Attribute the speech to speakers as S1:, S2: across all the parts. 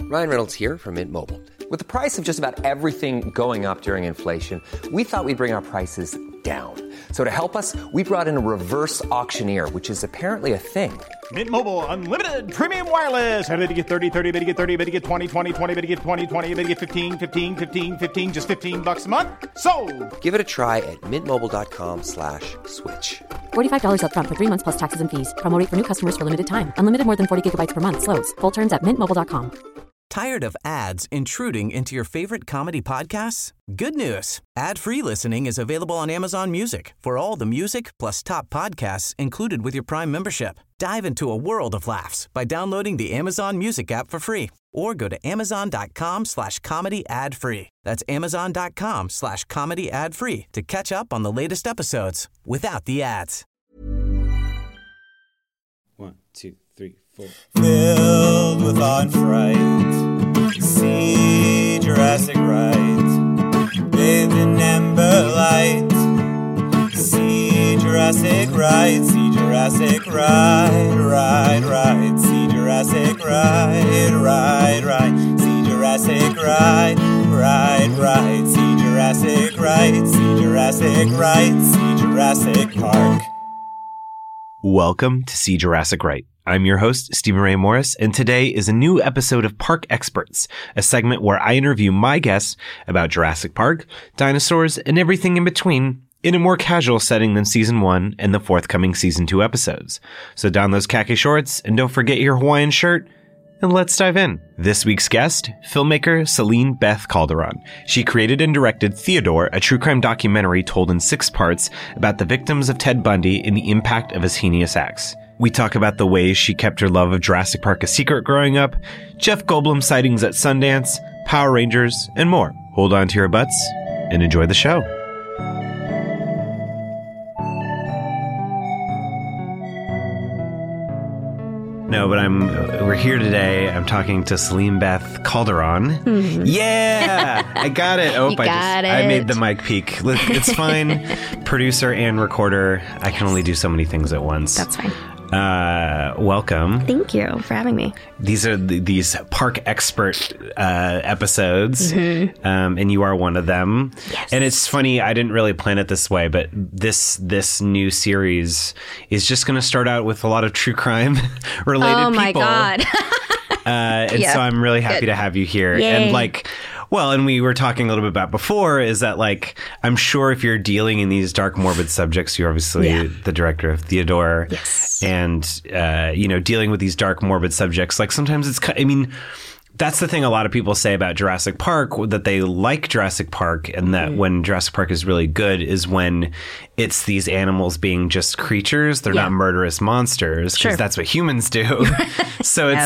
S1: Ryan Reynolds here from Mint Mobile. With the price of just about everything going up during inflation, we thought we'd bring our prices down. So to help us, we brought in a reverse auctioneer, which is apparently a thing.
S2: Mint Mobile Unlimited Premium Wireless. How to get 30, 30, bit to get 30, bit to get 20, 20, 20, bit to get 20, 20, bit to get 15, 15, 15, 15, just $15 a month? Sold!
S1: Give it a try at mintmobile.com/switch.
S3: $45 up front for 3 months plus taxes and fees. Promo rate for new customers for limited time. Unlimited more than 40 gigabytes per month. Slows full terms at mintmobile.com.
S4: Tired of ads intruding into your favorite comedy podcasts? Good news. Ad-free listening is available on Amazon Music for all the music plus top podcasts included with your Prime membership. Dive into a world of laughs by downloading the Amazon Music app for free or go to amazon.com/comedy ad-free. That's amazon.com/comedy ad-free to catch up on the latest episodes without the ads.
S5: 1, 2, 3, 4.
S6: Filled with awe and fright, see Jurassic Right, bathed in amber light. See Jurassic Right, see Jurassic Right, right, right. See Jurassic Right, right, right. See Jurassic Right, right, right. See Jurassic Right, see Jurassic Right, see Jurassic Park.
S5: Welcome to See Jurassic Right. I'm your host, Stephen Ray Morris, and today is a new episode of Park Experts, a segment where I interview my guests about Jurassic Park, dinosaurs, and everything in between in a more casual setting than Season 1 and the forthcoming Season 2 episodes. So don those khaki shorts and don't forget your Hawaiian shirt, and let's dive in. This week's guest, filmmaker Celine Beth Calderon. She created and directed Theodore, a true crime documentary told in 6 parts about the victims of Ted Bundy and the impact of his heinous acts. We talk about the ways she kept her love of Jurassic Park a secret growing up, Jeff Goldblum sightings at Sundance, Power Rangers, and more. Hold on to your butts and enjoy the show. No, but we're here today. I'm talking to Celine Beth Calderon.
S7: Mm-hmm.
S5: Yeah, I got it. Oh, I made the mic peak. It's fine. Producer and recorder. I can only do so many things at once.
S7: That's fine.
S5: Welcome.
S7: Thank you for having me.
S5: These are these Park Expert episodes, and you are one of them.
S7: Yes.
S5: And it's funny, I didn't really plan it this way, but this new series is just going to start out with a lot of true crime related people.
S7: Oh my God.
S5: And so I'm really happy to have you here.
S7: Yay.
S5: And we were talking a little bit about before is that, I'm sure if you're dealing in these dark, morbid subjects, you're obviously the director of Theodore.
S7: Yes.
S5: And, dealing with these dark, morbid subjects, sometimes that's the thing a lot of people say about Jurassic Park, that they like Jurassic Park, and that when Jurassic Park is really good is when it's these animals being just creatures. They're not murderous monsters, because that's what humans do. So it's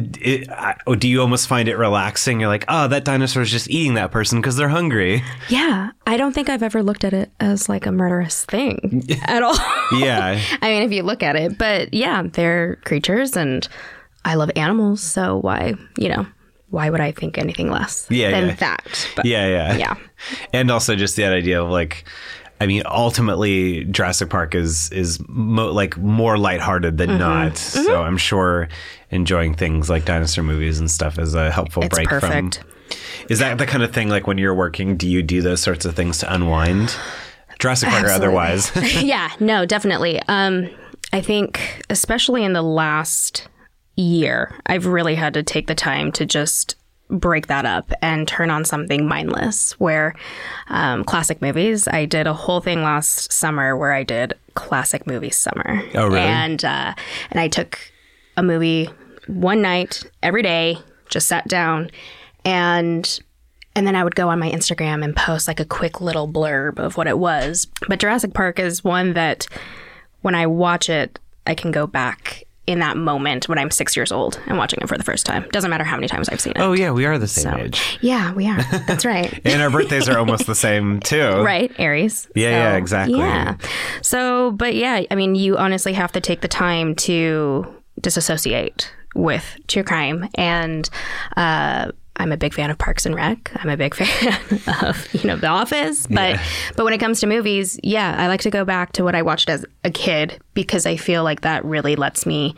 S5: do you almost find it relaxing? You're like, oh, that dinosaur is just eating that person because they're hungry.
S7: Yeah. I don't think I've ever looked at it as a murderous thing at all.
S5: Yeah.
S7: I mean, if you look at it, but yeah, they're creatures and I love animals. So why would I think anything less than that? But,
S5: yeah. And also just that idea of ultimately Jurassic Park is more lighthearted than not. Mm-hmm. So I'm sure enjoying things like dinosaur movies and stuff is a helpful break from. Is that the kind of thing, when you're working, do you do those sorts of things to unwind? Jurassic Park or otherwise?
S7: Yeah, no, definitely. I think especially in the last year, I've really had to take the time to just break that up and turn on something mindless, where classic movies. I did a whole thing last summer where I did classic movie summer.
S5: Oh, really?
S7: And I took a movie one night every day, just sat down, and then I would go on my Instagram and post a quick little blurb of what it was. But Jurassic Park is one that when I watch it, I can go back in that moment when I'm 6 years old and watching it for the first time. Doesn't matter how many times I've seen it.
S5: Oh, yeah, we are the same age.
S7: Yeah, we are. That's right.
S5: And our birthdays are almost the same, too.
S7: Right, Aries.
S5: Yeah, exactly.
S7: Yeah. So, but yeah, I mean, you honestly have to take the time to disassociate with true crime. And I'm a big fan of Parks and Rec. I'm a big fan of, The Office. But when it comes to movies, I like to go back to what I watched as a kid, because I feel like that really lets me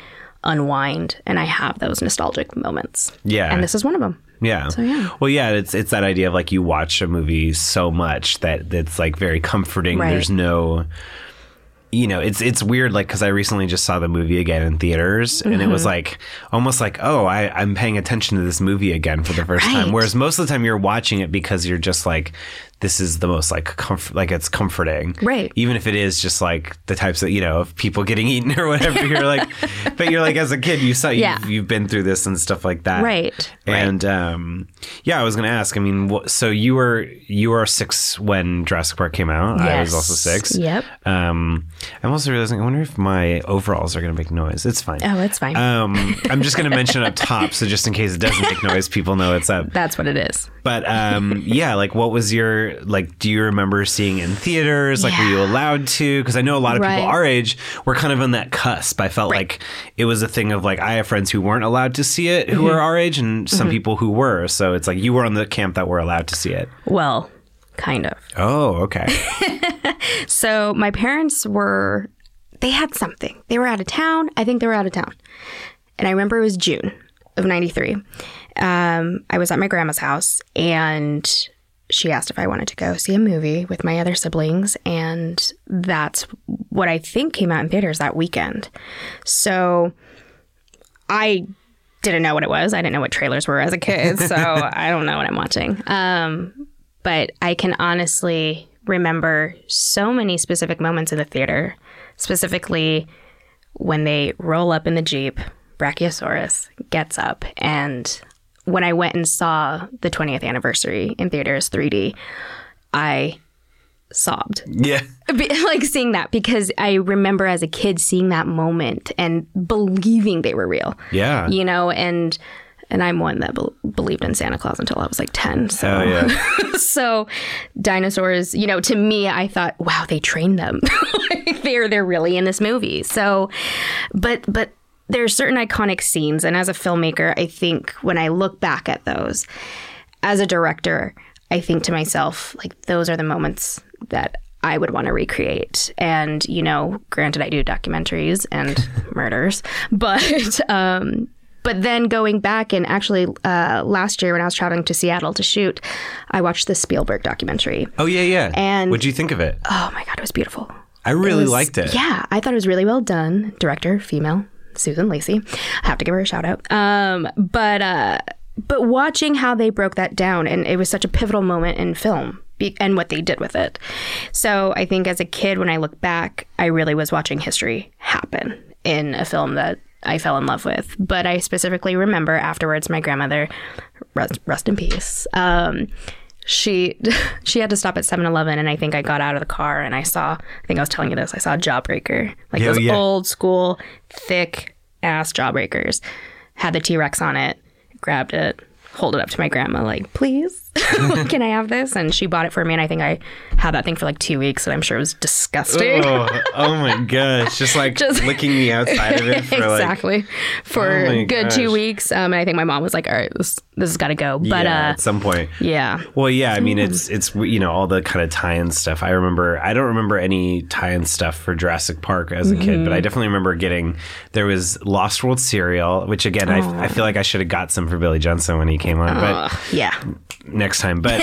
S7: unwind and I have those nostalgic moments.
S5: Yeah.
S7: And this is one of them.
S5: Yeah.
S7: So, yeah.
S5: Well, yeah, it's that idea of like you watch a movie so much that it's like very comforting.
S7: Right.
S5: There's no, you know, it's weird, like, because I recently just saw the movie again in theaters, and it was like almost like, oh, I'm paying attention to this movie again for the first time. Whereas most of the time you're watching it because you're just like, this is the most like it's comforting,
S7: right?
S5: Even if it is just like the types that, you know, of people getting eaten or whatever. You're like, but you're like, as a kid, you saw you've been through this and stuff like that,
S7: right?
S5: And yeah, I was going to ask. I mean, so you were 6 when Jurassic Park came out.
S7: Yes.
S5: I was also 6.
S7: Yep.
S5: I'm also realizing, I wonder if my overalls are going to make noise. It's fine.
S7: Oh, it's fine.
S5: I'm just going to mention up top, so just in case it doesn't make noise, people know it's up.
S7: That's what it is.
S5: But yeah, like, what was your, like, do you remember seeing it in theaters? Like, were you allowed to? Because I know a lot of people our age were kind of on that cusp. I felt like it was a thing of like, I have friends who weren't allowed to see it who are our age, and some people who were. So it's like you were on the camp that were allowed to see it.
S7: Well, kind of.
S5: Oh, okay.
S7: So my parents they had something. They were out of town. I think they were out of town. And I remember it was June of 93. I was at my grandma's house, and she asked if I wanted to go see a movie with my other siblings. And that's what I think came out in theaters that weekend. So I didn't know what it was. I didn't know what trailers were as a kid. So I don't know what I'm watching. But I can honestly remember so many specific moments in the theater, specifically when they roll up in the Jeep, Brachiosaurus gets up, and when I went and saw the 20th anniversary in theaters 3D, I sobbed.
S5: Yeah.
S7: Like seeing that, because I remember as a kid seeing that moment and believing they were real.
S5: Yeah.
S7: You know, and I'm one that believed in Santa Claus until I was like 10. So,
S5: oh, yeah.
S7: So dinosaurs, you know, to me, I thought, wow, they trained them. Like they're really in this movie. So, but there are certain iconic scenes. And as a filmmaker, I think when I look back at those, as a director, I think to myself, like, those are the moments that I would want to recreate. And, you know, granted, I do documentaries and murders, but then going back and actually last year when I was traveling to Seattle to shoot, I watched the Spielberg documentary.
S5: Oh, yeah, yeah.
S7: And
S5: what'd you think of it?
S7: Oh, my God, it was beautiful.
S5: I really liked it.
S7: Yeah, I thought it was really well done. Director, female, Susan Lacey. I have to give her a shout out. But watching how they broke that down, and it was such a pivotal moment in film and what they did with it. So I think as a kid, when I look back, I really was watching history happen in a film that I fell in love with. But I specifically remember afterwards, my grandmother, rest in peace, she had to stop at 7-Eleven, and I think I got out of the car and I think I was telling you this, I saw a Jawbreaker. Like those old school, thick ass Jawbreakers. Had the T-Rex on it, grabbed it, hold it up to my grandma like, please, can I have this? And she bought it for me, and I think I had that thing for like 2 weeks, and I'm sure it was disgusting.
S5: Oh my gosh. Just licking the outside of it for
S7: exactly. For a good 2 weeks. And I think my mom was like, all right, this has got to go. But
S5: at some point.
S7: Yeah.
S5: Well, yeah, I mean, it's you know, all the kind of tie-in stuff. I don't remember any tie-in stuff for Jurassic Park as a kid, but I definitely remember there was Lost World cereal, which again, I feel like I should have got some for Billy Jensen when he came on. But yeah. Next time. But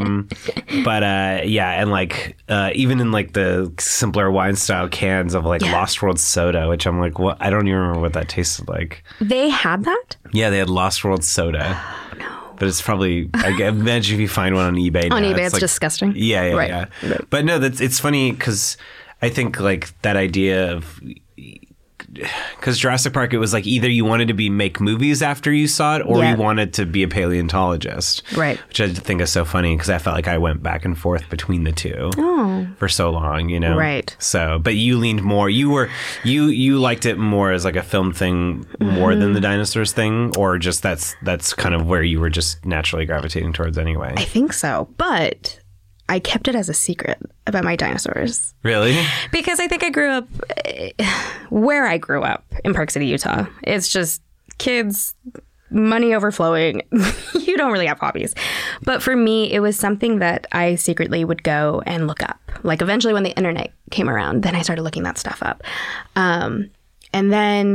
S5: yeah, and like even in like the simpler wine style cans of like Lost World soda, which I'm like, what? I don't even remember what that tasted like.
S7: They had that?
S5: Yeah, they had Lost World soda.
S7: Oh, no.
S5: But it's probably, I imagine if you find one on eBay now.
S7: On eBay, it's
S5: like,
S7: disgusting.
S5: Yeah.
S7: Right.
S5: But no, it's funny because I think like that idea of, because Jurassic Park, it was like either you wanted to make movies after you saw it, or you wanted to be a paleontologist. Right. Which I think is so funny because I felt like I went back and forth between the two for so long, you know? Right. So, but you leaned more, you liked it more as like a film thing more than the dinosaurs thing, or just that's kind of where you were just naturally gravitating towards anyway?
S7: I think so. But I kept it as a secret about my dinosaurs.
S5: Really?
S7: Because I think I grew up where I grew up in Park City, Utah. It's just kids, money overflowing. You don't really have hobbies. But for me, it was something that I secretly would go and look up. Like eventually when the internet came around, then I started looking that stuff up. And then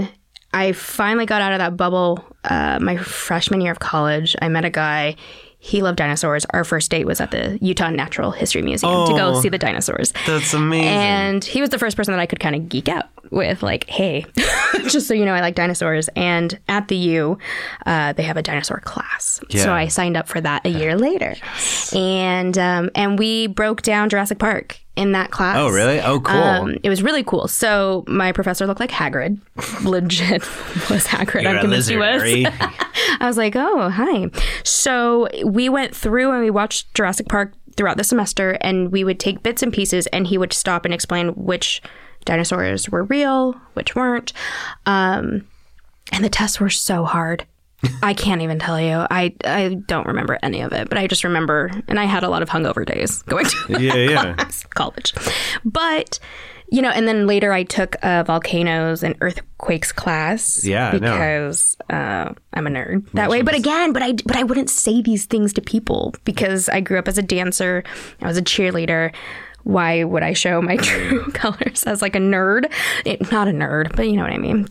S7: I finally got out of that bubble my freshman year of college. I met a guy. He loved dinosaurs. Our first date was at the Utah Natural History Museum to go see the dinosaurs.
S5: That's amazing.
S7: And he was the first person that I could kind of geek out with, like, hey, just so you know, I like dinosaurs. And at the U, they have a dinosaur class.
S5: Yeah.
S7: So I signed up for that a year later. Yes. And we broke down Jurassic Park in that class.
S5: Oh, really? Oh, cool.
S7: It was really cool. So my professor looked like Hagrid. Legit was Hagrid. I'm convinced he was. I was like, oh, hi. So we went through and we watched Jurassic Park throughout the semester, and we would take bits and pieces, and he would stop and explain which dinosaurs were real, which weren't. And the tests were so hard. I can't even tell you. I don't remember any of it, but I just remember, and I had a lot of hungover days going to college. But, you know, and then later I took a volcanoes and earthquakes class because I'm a nerd that way. But again, but I wouldn't say these things to people because I grew up as a dancer. I was a cheerleader. Why would I show my true colors as like a nerd? Not a nerd, but you know what I mean.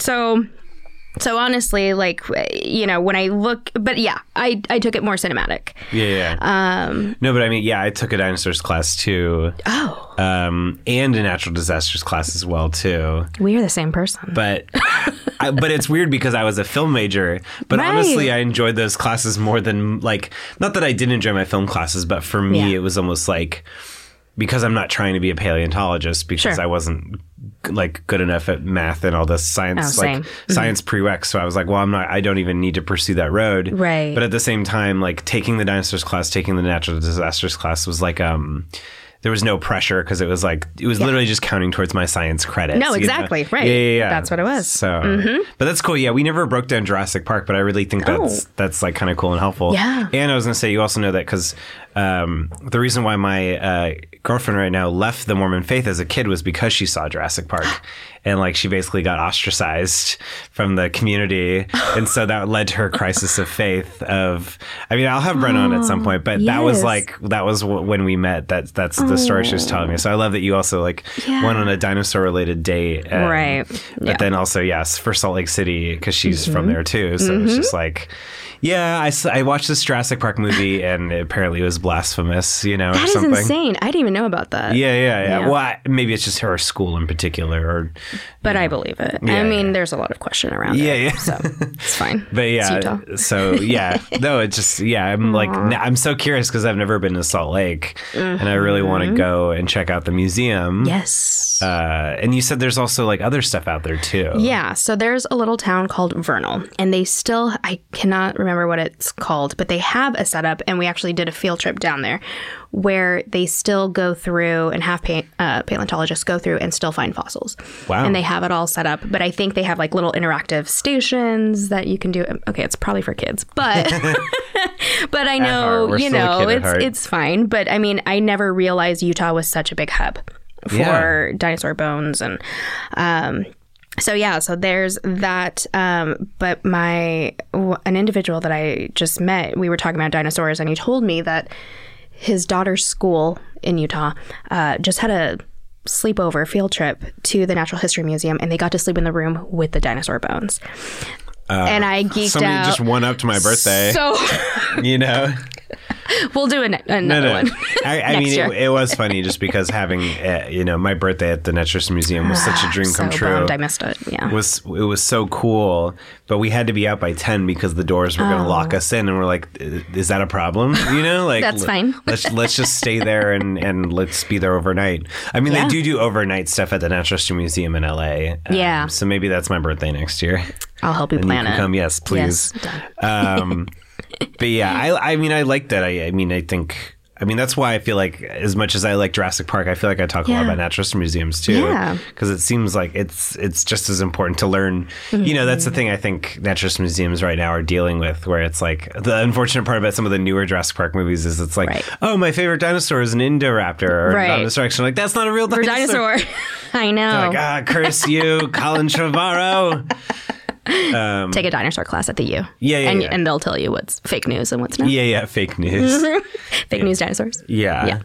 S7: So honestly, like, you know, when I look, but yeah, I took it more cinematic.
S5: Yeah. No, but I mean, yeah, I took a dinosaurs class too.
S7: Oh.
S5: And a natural disasters class as well too.
S7: We are the same person.
S5: But but it's weird because I was a film major, but honestly, I enjoyed those classes more than, like, not that I didn't enjoy my film classes, but for me, it was almost like, because I'm not trying to be a paleontologist because I wasn't like good enough at math and all this science, science prereqs. So I was like, well, I don't even need to pursue that road.
S7: Right.
S5: But at the same time, like taking the dinosaurs class, taking the natural disasters class was like, there was no pressure because it was literally just counting towards my science credits.
S7: No, exactly. Right.
S5: Yeah.
S7: That's what it was.
S5: So, but that's cool. Yeah. We never broke down Jurassic Park, but I really think that's like kind of cool and helpful.
S7: Yeah.
S5: And I was going to say, you also know that because the reason why my girlfriend right now left the Mormon faith as a kid was because she saw Jurassic Park. And like she basically got ostracized from the community. And so that led to her crisis of faith of, I mean, I'll have Bren on at some point, but that was when we met. That's the story she was telling me. So I love that you also like went on a dinosaur related date.
S7: Right.
S5: But then also, yes, for Salt Lake City, because she's from there too. So it's just like, yeah, I watched this Jurassic Park movie and apparently it was blasphemous, you know,
S7: that
S5: or something.
S7: That is insane. I didn't even know about that.
S5: Yeah. Well, maybe it's just her school in particular.
S7: But I believe it. I mean, there's a lot of question around it. Yeah. So it's fine.
S5: But yeah.
S7: It's Utah.
S5: So yeah. No, it's just, I'm like, I'm so curious because I've never been to Salt Lake and I really want to go and check out the museum.
S7: Yes.
S5: And you said there's also like other stuff out there too.
S7: Yeah. So there's a little town called Vernal and they still, I cannot remember what it's called, but they have a setup and we actually did a field trip down there where they still go through and have paleontologists go through and still find fossils.
S5: Wow.
S7: And they have it all set up. But I think they have like little interactive stations that you can do. Okay, it's probably for kids, but but I know, you know, it's fine. But I mean, I never realized Utah was such a big hub for dinosaur bones. And so there's that. But an individual that I just met, we were talking about dinosaurs and he told me that his daughter's school in Utah just had a sleepover field trip to the Natural History Museum and they got to sleep in the room with the dinosaur bones. And I geeked out.
S5: Somebody just won up to my birthday.
S7: So,
S5: you know.
S7: We'll do another one.
S5: I mean, it was funny just because having, my birthday at the Natural History Museum was such a dream come true.
S7: Bummed I missed it. Yeah.
S5: It was so cool, but we had to be out by 10 because the doors were going to lock us in, and we're like, is that a problem? You know, like
S7: that's fine.
S5: let's just stay there and let's be there overnight. I mean, they do overnight stuff at the Natural History Museum in LA.
S7: So
S5: maybe that's my birthday next year.
S7: I'll help you plan it.
S5: Come, yes, please.
S7: Yes,
S5: but yeah, I mean, I like that. I think that's why I feel like as much as I like Jurassic Park, I feel like I talk a lot about natural history museums too.
S7: Yeah.
S5: Because it seems like it's just as important to learn. You know, that's the thing I think natural history museums right now are dealing with, where it's like the unfortunate part about some of the newer Jurassic Park movies is it's like, oh, my favorite dinosaur is an Indoraptor or dinosaur. Like, that's not a real dinosaur.
S7: I know.
S5: They're like, curse you, Colin Trevorrow.
S7: Take a dinosaur class at the U.
S5: Yeah.
S7: And they'll tell you what's fake news and what's not.
S5: Yeah. Fake news.
S7: Fake news dinosaurs.
S5: Yeah.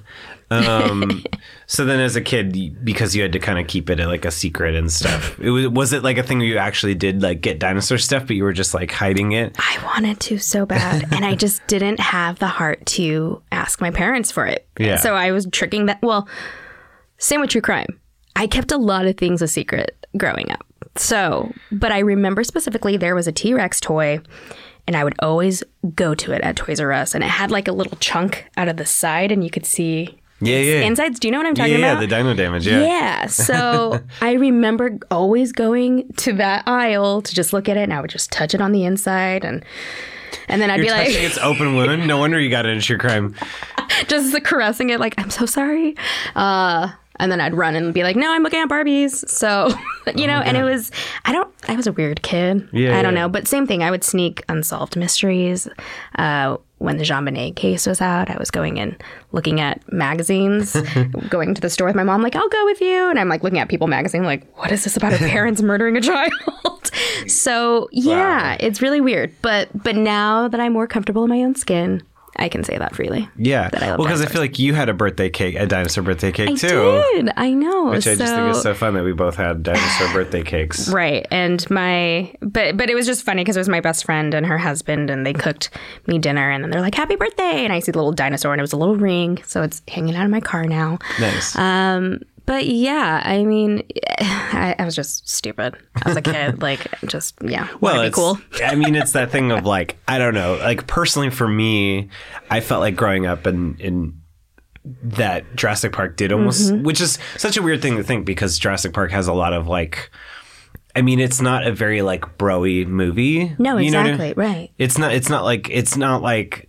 S5: So then as a kid, because you had to kind of keep it like a secret and stuff, was it like a thing where you actually did like get dinosaur stuff, but you were just like hiding it?
S7: I wanted to so bad. And I just didn't have the heart to ask my parents for it.
S5: Yeah.
S7: So I was tricking that. Well, same with true crime. I kept a lot of things a secret growing up. So, but I remember specifically there was a T-Rex toy and I would always go to it at Toys R Us and it had like a little chunk out of the side and you could see insides. Do you know what I'm talking about?
S5: Yeah, the dino damage, yeah.
S7: Yeah, so I remember always going to that aisle to just look at it and I would just touch it on the inside and then I'd be like...
S5: touching its open wound? No wonder you got into true crime.
S7: Just caressing it like, I'm so sorry. And then I'd run and be like, no, I'm looking at Barbies. So, and it was, I was a weird kid.
S5: Yeah,
S7: I don't know. But same thing. I would sneak Unsolved Mysteries. When the JonBenet case was out, I was going and looking at magazines, going to the store with my mom, like, I'll go with you. And I'm like looking at People magazine, like, what is this about a parents murdering a child? So, yeah, It's really weird. But now that I'm more comfortable in my own skin, I can say that freely.
S5: Yeah.
S7: That I love
S5: because I
S7: dinosaurs.
S5: feel like you had a dinosaur birthday cake too.
S7: I did. I know.
S5: Which I just think is so fun that we both had dinosaur birthday cakes.
S7: Right. And but it was just funny because it was my best friend and her husband and they cooked me dinner and then they're like, happy birthday. And I see the little dinosaur and it was a little ring. So it's hanging out of my car now.
S5: Nice.
S7: But yeah, I mean, I was just stupid as a kid. Like, just, yeah.
S5: Well,
S7: it's cool.
S5: I mean, it's that thing of like, I don't know. Like, personally for me, I felt like growing up in that Jurassic Park did almost, which is such a weird thing to think because Jurassic Park has a lot of like, I mean, it's not a very like bro-y movie.
S7: No,
S5: you know what I
S7: exactly.
S5: mean?
S7: Right.
S5: It's not like,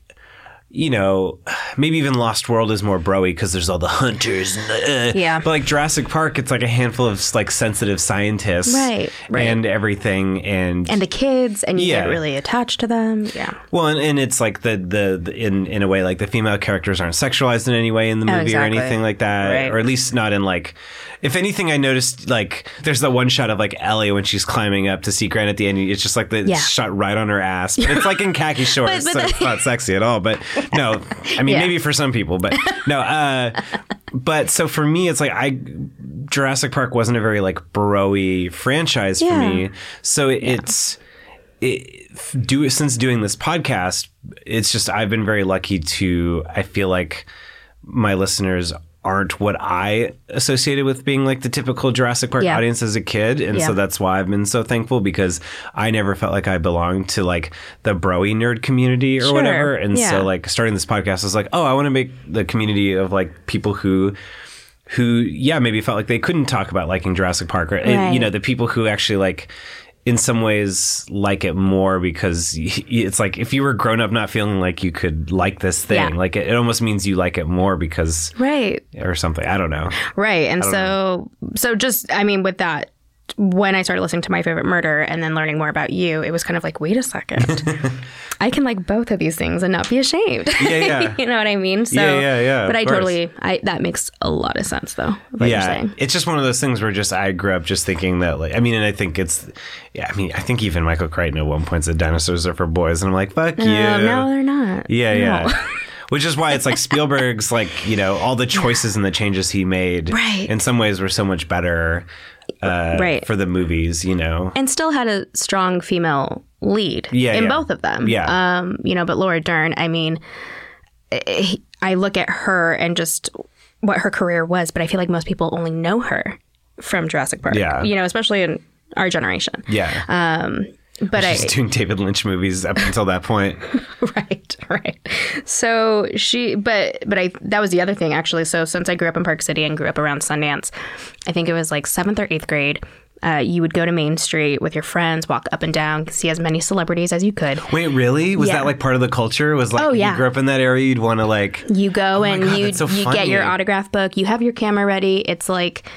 S5: maybe even Lost World is more bro-y because there's all the hunters. And
S7: yeah.
S5: But like Jurassic Park, it's like a handful of like sensitive scientists.
S7: Right.
S5: And everything. And
S7: the kids, and you get really attached to them. Yeah.
S5: Well, and it's like in a way, like the female characters aren't sexualized in any way in the movie or anything like that.
S7: Right.
S5: Or at least not in like... If anything, I noticed, like, there's the one shot of, like, Ellie when she's climbing up to see Grant at the end. It's just, like, the shot right on her ass. But it's, like, in khaki shorts, so it's not sexy at all. But, no, I mean, maybe for some people. But, no, but so for me, it's like, Jurassic Park wasn't a very, like, bro-y franchise for me. So since doing this podcast, it's just, I've been very lucky I feel like my listeners aren't what I associated with being like the typical Jurassic Park audience as a kid. And so that's why I've been so thankful because I never felt like I belonged to like the bro-y nerd community or whatever. And so like starting this podcast, I was like, oh, I want to make the community of like people who maybe felt like they couldn't talk about liking Jurassic Park or, the people who actually like, in some ways like it more because it's like if you were grown up not feeling like you could like this thing, like it almost means you like it more because or something. I don't know.
S7: Right. And so just, I mean, with that, when I started listening to My Favorite Murder and then learning more about you, it was kind of like, wait a second. I can like both of these things and not be ashamed.
S5: Yeah.
S7: You know what I mean? So,
S5: yeah.
S7: But that makes a lot of sense though. What you're saying.
S5: It's just one of those things where just I grew up just thinking that like, I mean, and I think I think even Michael Crichton at one point said dinosaurs are for boys. And I'm like, fuck you.
S7: No, they're not.
S5: Yeah. Which is why it's like Spielberg's like, all the choices and the changes he made in some ways were so much better for the movies, And
S7: still had a strong female lead in both of them.
S5: Yeah.
S7: But Laura Dern, I mean, I look at her and just what her career was, but I feel like most people only know her from Jurassic Park. Yeah. Especially in our generation.
S5: Yeah.
S7: But
S5: she's doing David Lynch movies up until that point.
S7: Right. So that was the other thing actually. So since I grew up in Park City and grew up around Sundance, I think it was like 7th or 8th grade. You would go to Main Street with your friends, walk up and down, see as many celebrities as you could.
S5: Wait, really? Was that like part of the culture? Was like, you grew up in that area, you'd want to like...
S7: You go you get your autograph book, you have your camera ready. It's like,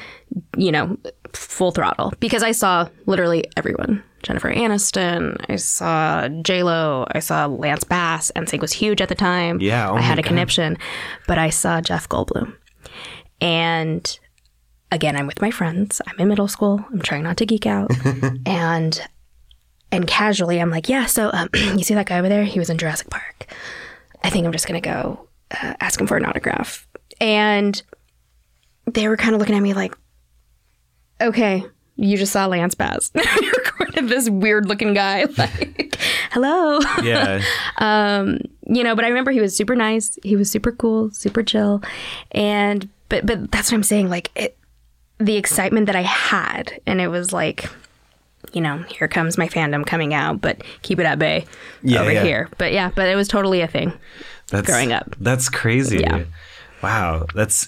S7: full throttle. Because I saw literally everyone. Jennifer Aniston, I saw J-Lo, I saw Lance Bass. NSYNC was huge at the time.
S5: Yeah,
S7: I had a conniption. But I saw Jeff Goldblum. And... again, I'm with my friends. I'm in middle school. I'm trying not to geek out. And And casually, I'm like, yeah, so you see that guy over there? He was in Jurassic Park. I think I'm just going to go ask him for an autograph. And they were kind of looking at me like, okay, you just saw Lance Bass. You recorded this weird looking guy. Like, hello.
S5: Yeah.
S7: But I remember he was super nice. He was super cool, super chill. And, but that's what I'm saying. Like the excitement that I had, and it was like, here comes my fandom coming out, but keep it at bay over here. But it was totally a thing growing up.
S5: That's crazy.
S7: Yeah.
S5: Wow. That's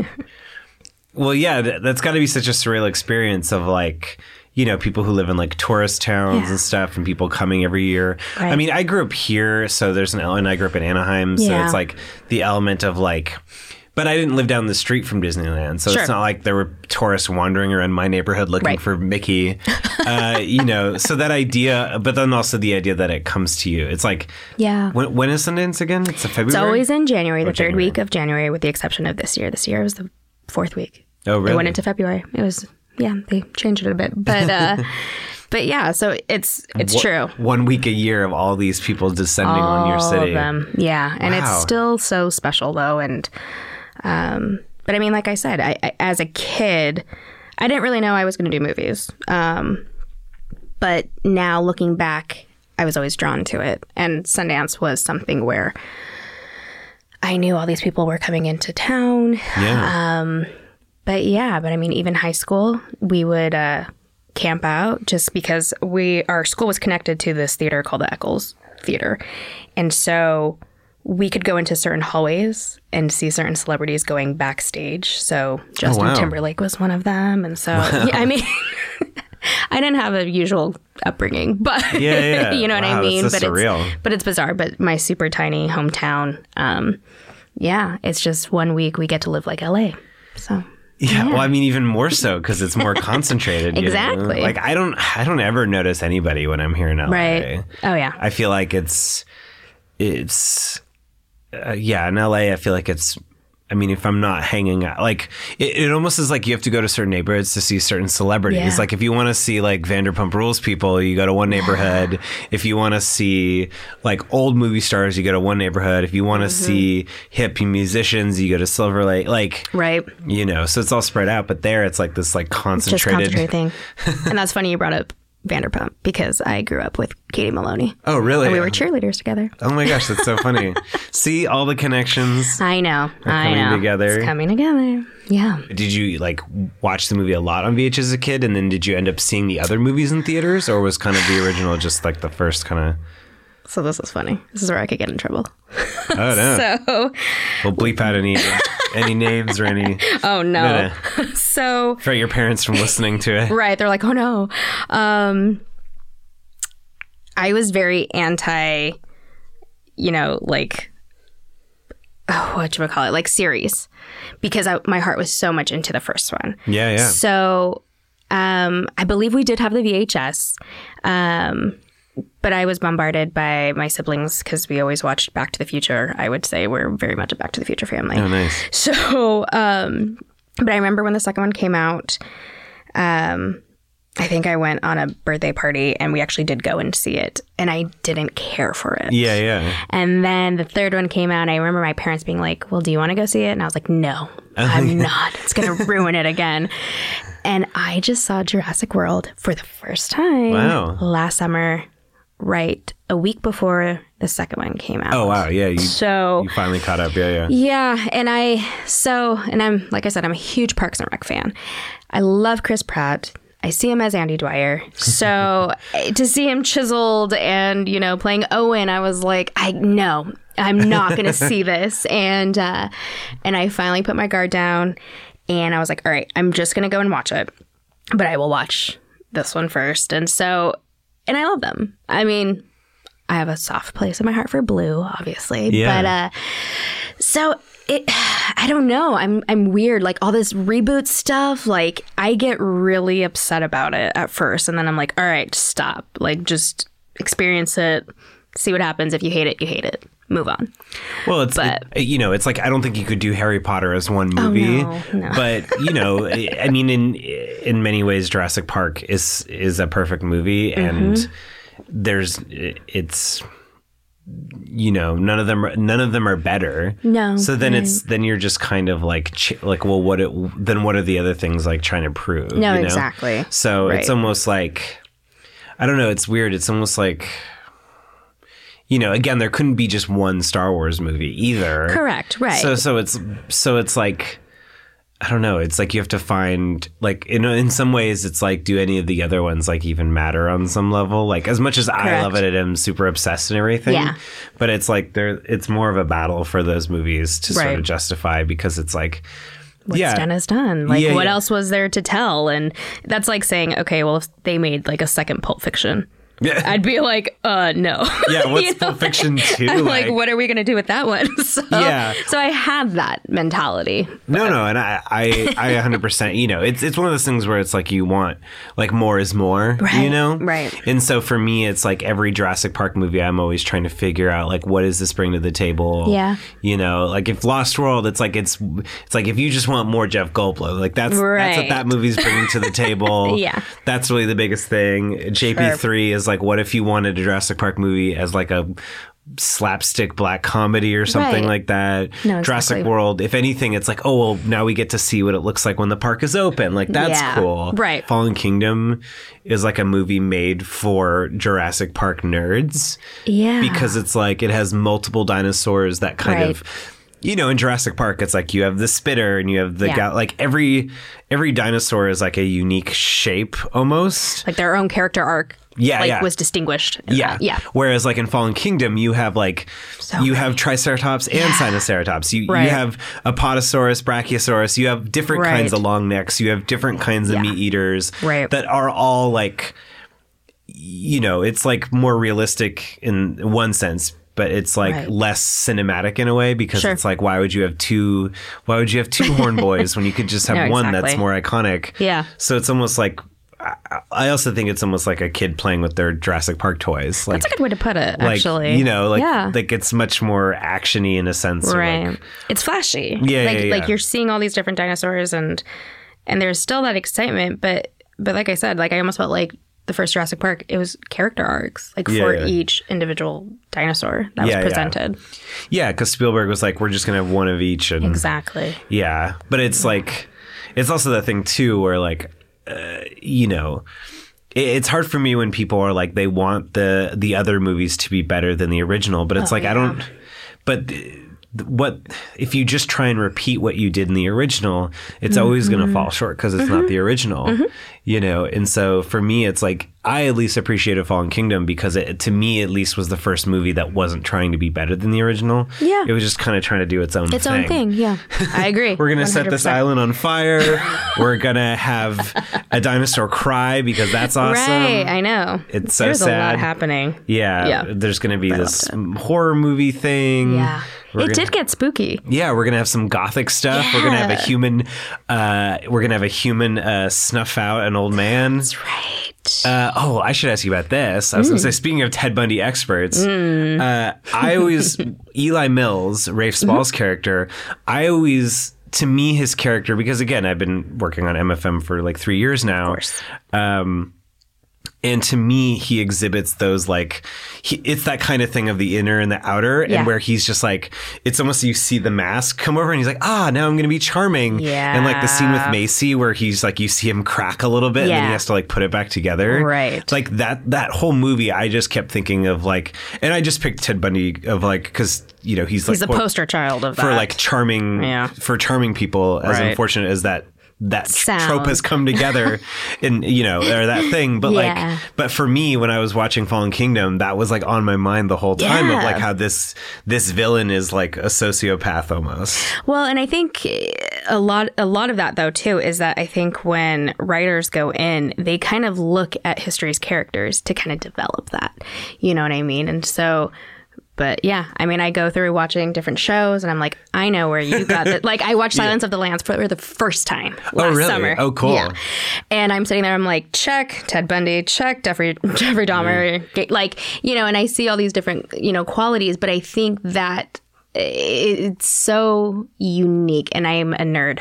S5: got to be such a surreal experience of like, people who live in like tourist towns and stuff, and people coming every year. Right. I mean, I grew up here, so there's an element. I grew up in Anaheim, so it's like the element of like, but I didn't live down the street from Disneyland, so it's not like there were tourists wandering around my neighborhood looking for Mickey. So that idea, but then also the idea that it comes to you. It's like, when is Sundance again? It's February?
S7: It's always in January, the third week of January, with the exception of this year. This year was the fourth week.
S5: Oh, really?
S7: It went into February. It was, they changed it a bit. But but yeah, so it's true.
S5: 1 week a year of all these people descending on your city.
S7: All of them, yeah. And it's still so special, though. And but I mean, like I said, I as a kid, I didn't really know I was going to do movies. But now looking back, I was always drawn to it. And Sundance was something where I knew all these people were coming into town.
S5: Yeah.
S7: But I mean, even high school, we would camp out just because our school was connected to this theater called the Eccles Theater. And so we could go into certain hallways and see certain celebrities going backstage. So Justin Timberlake was one of them. And so, I mean, I didn't have a usual upbringing, but you know what I mean?
S5: But surreal.
S7: It's bizarre. But my super tiny hometown, it's just 1 week we get to live like LA. So...
S5: Yeah, well, I mean, even more so because it's more concentrated.
S7: Exactly.
S5: Like I don't ever notice anybody when I'm here in LA.
S7: Right. Oh yeah.
S5: I feel like it's in LA. I feel like it's. I mean, if I'm not hanging out, like it almost is like you have to go to certain neighborhoods to see certain celebrities.
S7: Yeah.
S5: Like if you want to see like Vanderpump Rules people, you go to one neighborhood. If you want to see like old movie stars, you go to one neighborhood. If you want to see hip musicians, you go to Silver Lake. Like,
S7: right.
S5: So it's all spread out. But there, it's like this like concentrated
S7: thing. And that's funny you brought up Vanderpump because I grew up with Katie Maloney.
S5: Oh, really?
S7: And we were cheerleaders together.
S5: Oh my gosh, that's so funny. See all the connections.
S7: I know.
S5: Coming together.
S7: It's coming together. Yeah.
S5: Did you like watch the movie a lot on VH as a kid, and then did you end up seeing the other movies in theaters, or was kind of the original just like the first kind of?
S7: So this is funny. This is where I could get in trouble.
S5: Oh no!
S7: So
S5: we'll bleep out any names or any.
S7: Oh no! So
S5: prevent your parents from listening to it.
S7: Right? They're like, oh no. I was very anti, like, whatchamacallit, like series, because my heart was so much into the first one.
S5: Yeah.
S7: So I believe we did have the VHS. But I was bombarded by my siblings because we always watched Back to the Future. I would say we're very much a Back to the Future family.
S5: Oh, nice.
S7: So, but I remember when the second one came out, I think I went on a birthday party and we actually did go and see it. And I didn't care for it.
S5: Yeah.
S7: And then the third one came out. And I remember my parents being like, well, do you want to go see it? And I was like, no, I'm not. It's going to ruin it again. And I just saw Jurassic World for the first time last summer. Right, a week before the second one came out.
S5: Oh wow, yeah. You finally caught up, yeah.
S7: Yeah, and I'm like I said, I'm a huge Parks and Rec fan. I love Chris Pratt. I see him as Andy Dwyer. So to see him chiseled and playing Owen, I was like, no, I'm not going to see this. And I finally put my guard down, and I was like, all right, I'm just going to go and watch it, but I will watch this one first. And I love them. I mean, I have a soft place in my heart for Blue, obviously.
S5: Yeah.
S7: But I don't know. I'm weird. Like all this reboot stuff, like I get really upset about it at first. And then I'm like, all right, stop. Like just experience it. See what happens. If you hate it, you hate it. Move on.
S5: Well, it's like I don't think you could do Harry Potter as one movie.
S7: Oh, no.
S5: But I mean, in many ways, Jurassic Park is a perfect movie, and it's, you know, none of them are better.
S7: No.
S5: So then then you're just kind of like, well, what are the other things like trying to prove?
S7: No,
S5: you know?
S7: exactly.
S5: So
S7: Right.
S5: it's almost like, I don't know. It's weird. It's almost like, you know, again, there couldn't be just one Star Wars movie either.
S7: Correct. Right.
S5: So it's like, I don't know. It's like you have to find, like, in some ways, it's like, do any of the other ones like even matter on some level? Like, as much as I love it and am super obsessed and everything,
S7: Yeah.
S5: but it's like it's more of a battle for those movies to sort
S7: Right.
S5: of justify, because it's like,
S7: What's done is done. Like,
S5: Yeah,
S7: what
S5: yeah.
S7: else was there to tell? And that's like saying, okay, well, if they made like a second Pulp Fiction,
S5: Yeah.
S7: I'd be like, no.
S5: Yeah, what's
S7: You know?
S5: Pulp Fiction 2?
S7: Like, what are we going to do with that one? So,
S5: Yeah.
S7: so I have that mentality.
S5: No, and I 100%, you know, it's one of those things where it's like you want, like, more is more,
S7: Right,
S5: you know?
S7: right.
S5: And so for me, it's like every Jurassic Park movie, I'm always trying to figure out, like, what does this bring to the table?
S7: Yeah.
S5: You know, like if Lost World, it's like if you just want more Jeff Goldblum, like that's what
S7: Right.
S5: that movie's bringing to the table.
S7: Yeah.
S5: That's really the biggest thing. JP3 is like, what if you wanted a Jurassic Park movie as like a slapstick black comedy or something
S7: Right.
S5: like that?
S7: No,
S5: Jurassic
S7: exactly.
S5: World, if anything, it's like, oh, well, now we get to see what it looks like when the park is open. Like, that's
S7: Yeah.
S5: cool.
S7: Right.
S5: Fallen Kingdom is like a movie made for Jurassic Park nerds,
S7: Yeah.
S5: because it's like it has multiple dinosaurs that kind
S7: Right.
S5: of, you know, in Jurassic Park, it's like you have the spitter and you have the
S7: Yeah.
S5: like every dinosaur is like a unique shape almost.
S7: Like their own character arc.
S5: Yeah,
S7: like
S5: yeah.
S7: was distinguished. in
S5: Yeah.
S7: that. Yeah.
S5: Whereas like in Fallen Kingdom, you have like,
S7: So
S5: you have Triceratops and Sinoceratops. You
S7: Right.
S5: have Apatosaurus, Brachiosaurus. You have different
S7: Right.
S5: kinds of long necks. You have different kinds of
S7: Yeah.
S5: meat eaters
S7: Right.
S5: that are all like, you know, it's like more realistic in one sense, but it's like
S7: Right.
S5: less cinematic in a way, because
S7: Sure.
S5: it's like, why would you have two horn boys when you could just have
S7: No,
S5: one that's
S7: exactly.
S5: more iconic?
S7: Yeah.
S5: So it's almost like, I also think it's almost like a kid playing with their Jurassic Park toys. Like,
S7: That's a good way to put it,
S5: like,
S7: actually.
S5: you know, like,
S7: yeah.
S5: like it's much more actiony in a sense. or
S7: Right.
S5: like-
S7: It's flashy.
S5: Yeah,
S7: like,
S5: yeah,
S7: like
S5: yeah.
S7: you're seeing all these different dinosaurs and there's still that excitement, but like I said, like I almost felt like the first Jurassic Park, it was character arcs, like
S5: Yeah,
S7: for
S5: yeah.
S7: each individual dinosaur that
S5: Yeah, yeah.
S7: was presented.
S5: yeah, because Spielberg was like, we're just gonna have one of each, and
S7: Exactly.
S5: yeah. But it's like, it's also that thing too, where like, you know, it's hard for me when people are like, they want the other movies to be better than the original, but it's like, I don't. But what if you just try and repeat what you did in the original? It's always going to fall short because it's not the original, you know. And so for me, it's like, I at least appreciated Fallen Kingdom because it, to me at least, was the first movie that wasn't trying to be better than the original.
S7: Yeah.
S5: It was just kind of trying to do its own thing.
S7: Yeah. I agree.
S5: We're going to set this
S7: 100%.
S5: island on fire. We're going to have a dinosaur cry because that's awesome.
S7: Right. I know.
S5: It's so
S7: There's a lot
S5: sad.
S7: happening.
S5: Yeah.
S7: Yeah.
S5: There's going to be this horror movie thing.
S7: Yeah. It did get spooky.
S5: Yeah, we're gonna have some gothic stuff. We're gonna have a human. Snuff out an old man.
S7: That's right.
S5: I should ask you about this. I was gonna say, speaking of Ted Bundy experts, I always Eli Mills, Rafe Spall's character. To me, his character, because again, I've been working on MFM for like 3 years now.
S7: Of course.
S5: And to me, he exhibits those like, it's that kind of thing of the inner and the outer,
S7: Yeah.
S5: and where he's just like, it's almost you see the mask come over and he's like, now I'm going to be charming.
S7: Yeah.
S5: And like the scene with Macy where he's like, you see him crack a little bit and then
S7: Yeah.
S5: he has to like put it back together.
S7: Right.
S5: Like that whole movie, I just kept thinking of like, and I just picked Ted Bundy of like, because, you know, he's like
S7: He's the poster child of that.
S5: for like charming,
S7: Yeah.
S5: for charming people, as
S7: Right.
S5: unfortunate as that
S7: Sound.
S5: trope has come together and, you know, or that thing. But
S7: Yeah.
S5: like, but for me, when I was watching Fallen Kingdom, that was like on my mind the whole time of
S7: Yeah.
S5: like how this villain is like a sociopath almost.
S7: Well, and I think a lot of that though too is that I think when writers go in, they kind of look at history's characters to kind of develop that. You know what I mean? And so, but yeah, I mean, I go through watching different shows and I'm like, I know where you got it. Like I watched Silence of the Lambs for the first time last
S5: really?
S7: summer.
S5: Oh, cool.
S7: Yeah. And I'm sitting there, I'm like, check Ted Bundy, check Jeffrey Dahmer, like, you know, and I see all these different, you know, qualities, but I think that it's so unique and I am a nerd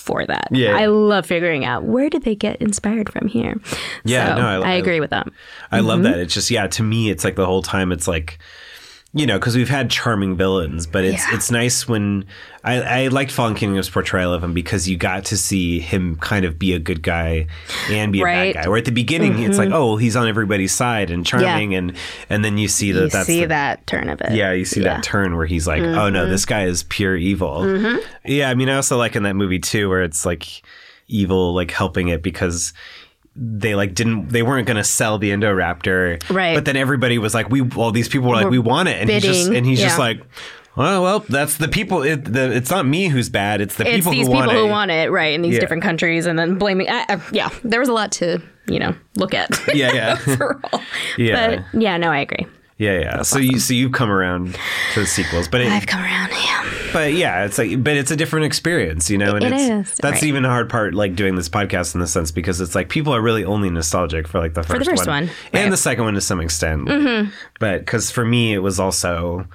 S7: for that.
S5: Yeah.
S7: I love figuring out where did they get inspired from here.
S5: Yeah,
S7: so
S5: no,
S7: I agree with that.
S5: I love that. It's just, to me, it's like the whole time it's like, because we've had charming villains, but it's nice when I liked Fallen Kingdom's portrayal of him because you got to see him kind of be a good guy and be a bad guy. Where at the beginning, it's like, oh, he's on everybody's side and charming, and then you see
S7: that turn of it.
S5: Yeah, you see that turn where he's like, oh no, this guy is pure evil. Yeah, I mean, I also like in that movie too, where it's like evil like helping it because they weren't going to sell the Indoraptor.
S7: Right.
S5: But then everybody was like, these people were like, we want it. And he's just like, well, that's the people. It's not me who's bad. It's the people who want it. It's these people who
S7: want it, right, in these different countries. And then blaming, there was a lot to, look at.
S5: Yeah.
S7: Overall. Yeah. But no, I agree.
S5: Yeah. So you've come around to the sequels, but
S7: I've come around,
S5: But it's it's a different experience, and
S7: it is.
S5: That's even the hard part, like doing this podcast in the sense because it's like people are really only nostalgic for like the first one. And the second one to some extent. But because for me, it was also.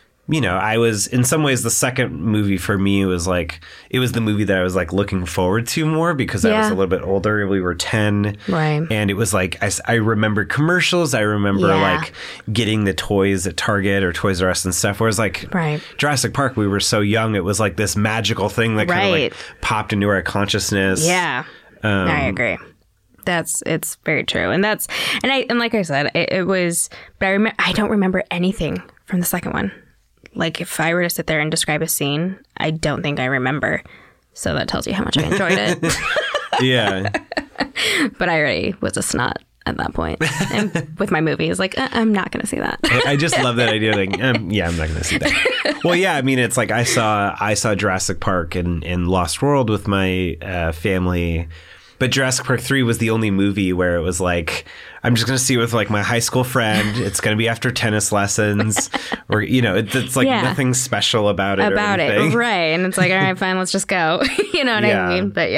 S5: I was, in some ways, the second movie for me was like, it was the movie that I was like looking forward to more because I was a little bit older. We were 10.
S7: Right.
S5: And it was like, I remember commercials. I remember like getting the toys at Target or Toys R Us and stuff. Whereas like Jurassic Park, we were so young. It was like this magical thing that kind of like popped into our consciousness.
S7: Yeah. I agree. It's very true. And like I said, it was, but I don't remember anything from the second one. Like, if I were to sit there and describe a scene, I don't think I remember. So that tells you how much I enjoyed it.
S5: Yeah.
S7: But I already was a snot at that point. And with my movies, like, I'm not going to see that.
S5: I just love that idea. Like, I'm not going to see that. Well, yeah, I mean, it's like I saw Jurassic Park and Lost World with my family. But Jurassic Park 3 was the only movie where it was like, I'm just going to see it with like my high school friend. It's going to be after tennis lessons or, it's like nothing special about it.
S7: Right. And it's like, all right, fine, let's just go. You know what I mean? But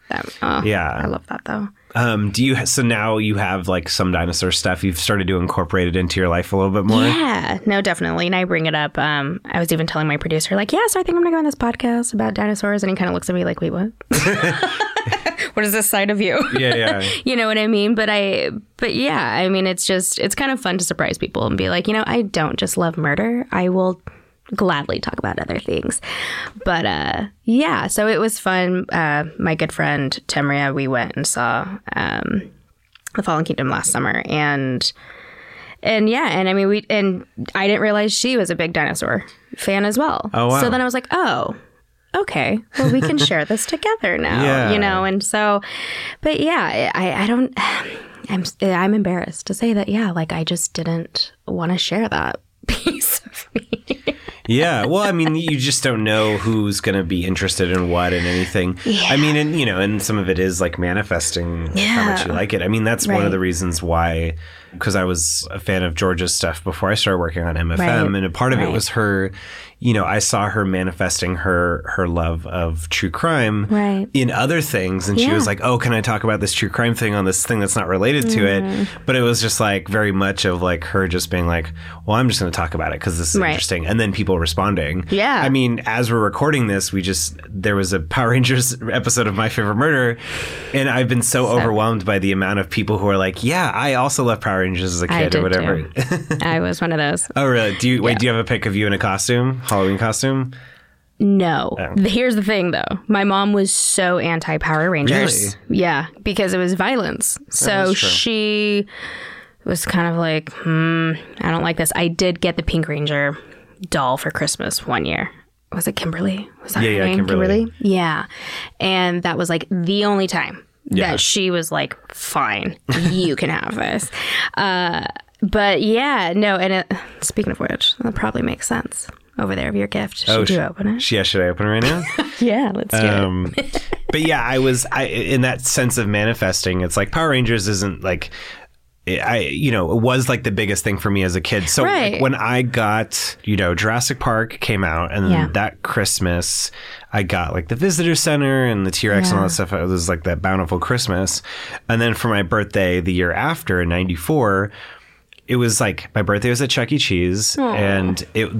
S7: I love that though.
S5: So now you have like some dinosaur stuff you've started to incorporate it into your life a little bit more?
S7: Yeah, no, definitely. And I bring it up. I was even telling my producer like, so I think I'm going to go on this podcast about dinosaurs. And he kind of looks at me like, wait, what? What is this side of you?
S5: Yeah.
S7: You know what I mean? But yeah, I mean, it's kind of fun to surprise people and be like, I don't just love murder. I will gladly talk about other things. But so it was fun. My good friend Temria, we went and saw The Fallen Kingdom last summer, and I mean I didn't realize she was a big dinosaur fan as well.
S5: Oh wow.
S7: So then I was like, okay, well, we can share this together now, and so, but yeah, I'm embarrassed to say that, like I just didn't want to share that piece of me.
S5: Yeah. Well, I mean, you just don't know who's going to be interested in what and anything. Yeah. I mean, and some of it is like manifesting how much you like it. I mean, that's one of the reasons why, because I was a fan of Georgia's stuff before I started working on MFM. And a part of it was her, I saw her manifesting her love of true crime in other things. And she was like, oh, can I talk about this true crime thing on this thing that's not related to it? But it was just like very much of like her just being like, well, I'm just going to talk about it because this is interesting. And then people responding. Yeah. I mean, as we're recording this, there was a Power Rangers episode of My Favorite Murder. And I've been so overwhelmed by the amount of people who are like, yeah, I also love Power Rangers as a kid or whatever.
S7: I was one of those.
S5: Oh, really? Do you have a pic of you in a costume? Halloween costume?
S7: No. Oh. Here's the thing, though. My mom was so anti-Power Rangers. Really? Yeah, because it was violence. So she was kind of like, I don't like this. I did get the Pink Ranger doll for Christmas one year. Was it Kimberly? Was that her name? Kimberly? Yeah. And that was like the only time that she was like, fine, you can have this. But yeah, no. And speaking of which, that probably makes sense. Over there of your gift. Should you open it?
S5: Yeah, should I open it right now?
S7: Yeah, let's do it.
S5: But yeah, I in that sense of manifesting, it's like Power Rangers isn't like, it was like the biggest thing for me as a kid. So like, when I got, Jurassic Park came out, and then that Christmas, I got like the Visitor Center and the T-Rex and all that stuff. It was like that bountiful Christmas. And then for my birthday the year after in 94, it was like my birthday was at Chuck E. Cheese, and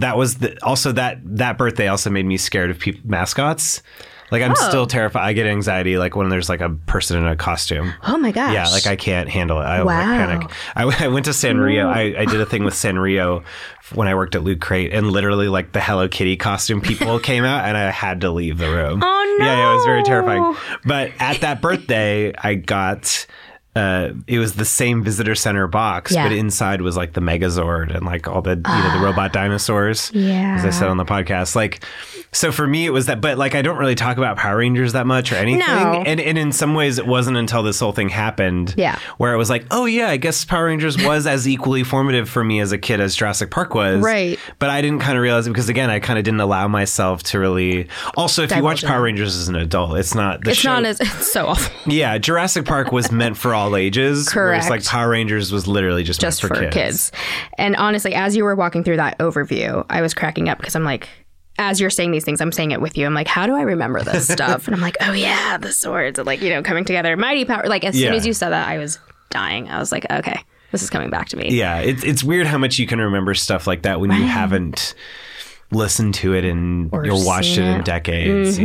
S5: that birthday also made me scared of mascots. Like I'm still terrified. I get anxiety like when there's like a person in a costume.
S7: Oh my gosh.
S5: Yeah, like I can't handle it. I like panic. I went to Sanrio. I did a thing with Sanrio when I worked at Loot Crate, and literally like the Hello Kitty costume people came out, and I had to leave the room.
S7: Oh no!
S5: Yeah, it was very terrifying. But at that birthday, I got. It was the same visitor center box, but inside was like the Megazord and like all the the robot dinosaurs.
S7: Yeah,
S5: as I said on the podcast. Like, so for me it was that. But like I don't really talk about Power Rangers that much or anything.
S7: No.
S5: And in some ways it wasn't until this whole thing happened.
S7: Yeah.
S5: Where it was like, oh yeah, I guess Power Rangers was as equally formative for me as a kid as Jurassic Park was.
S7: Right.
S5: But I didn't kind of realize it because again I kind of didn't allow myself to really. Also, if you watch Power Rangers as an adult, it's not the show.
S7: It's so awful.
S5: Yeah, Jurassic Park was meant for all ages.
S7: Correct.
S5: Whereas like Power Rangers was literally just meant for kids.
S7: And honestly, as you were walking through that overview, I was cracking up because I'm like, as you're saying these things, I'm saying it with you. I'm like, how do I remember this stuff? And I'm like, oh yeah, the swords, like, coming together. Mighty Power. Like as soon as you said that, I was dying. I was like, okay, this is coming back to me.
S5: Yeah, it's weird how much you can remember stuff like that when you haven't listened to it or watched it in decades.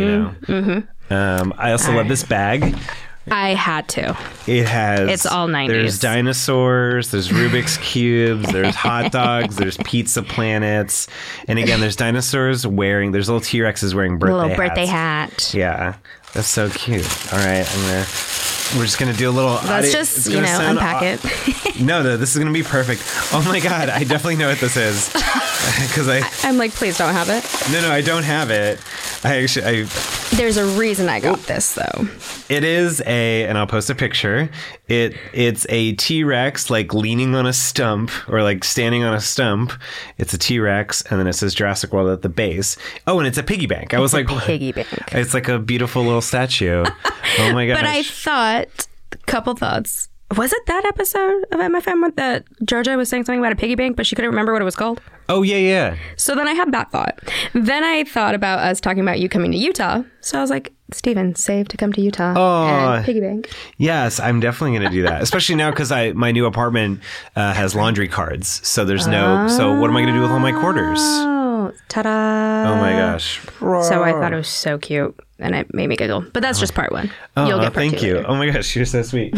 S5: I also love this bag.
S7: I had to.
S5: It has.
S7: It's all 90s.
S5: There's dinosaurs. There's Rubik's cubes. There's hot dogs. There's pizza planets. And again, there's dinosaurs wearing. There's little T-Rexes wearing birthday
S7: hat.
S5: Yeah, that's so cute. All right, we're just gonna do a little.
S7: Let's just unpack it.
S5: No, this is gonna be perfect. Oh my god, I definitely know what this is. Because
S7: I'm like, please don't have it.
S5: No, I don't have it.
S7: There's a reason I got this though.
S5: It is and I'll post a picture. It's a T-Rex like leaning on a stump or like standing on a stump. It's a T-Rex, and then it says Jurassic World at the base. Oh, and it's a piggy bank. I was like,
S7: piggy bank.
S5: It's like a beautiful little statue. Oh my gosh.
S7: But I thought, couple thoughts. Was it that episode of MFM that Georgia was saying something about a piggy bank, but she couldn't remember what it was called?
S5: Oh, yeah.
S7: So then I had that thought. Then I thought about us talking about you coming to Utah. So I was like, Steven, save to come to Utah and piggy bank.
S5: Yes, I'm definitely going to do that. Especially now because my new apartment has laundry cards. So there's so what am I going to do with all my quarters?
S7: Oh, ta-da.
S5: Oh my gosh.
S7: So I thought it was so cute. And it made me giggle. But that's just part one. You'll get part
S5: thank
S7: two
S5: you.
S7: later.
S5: Oh my gosh, you're so sweet.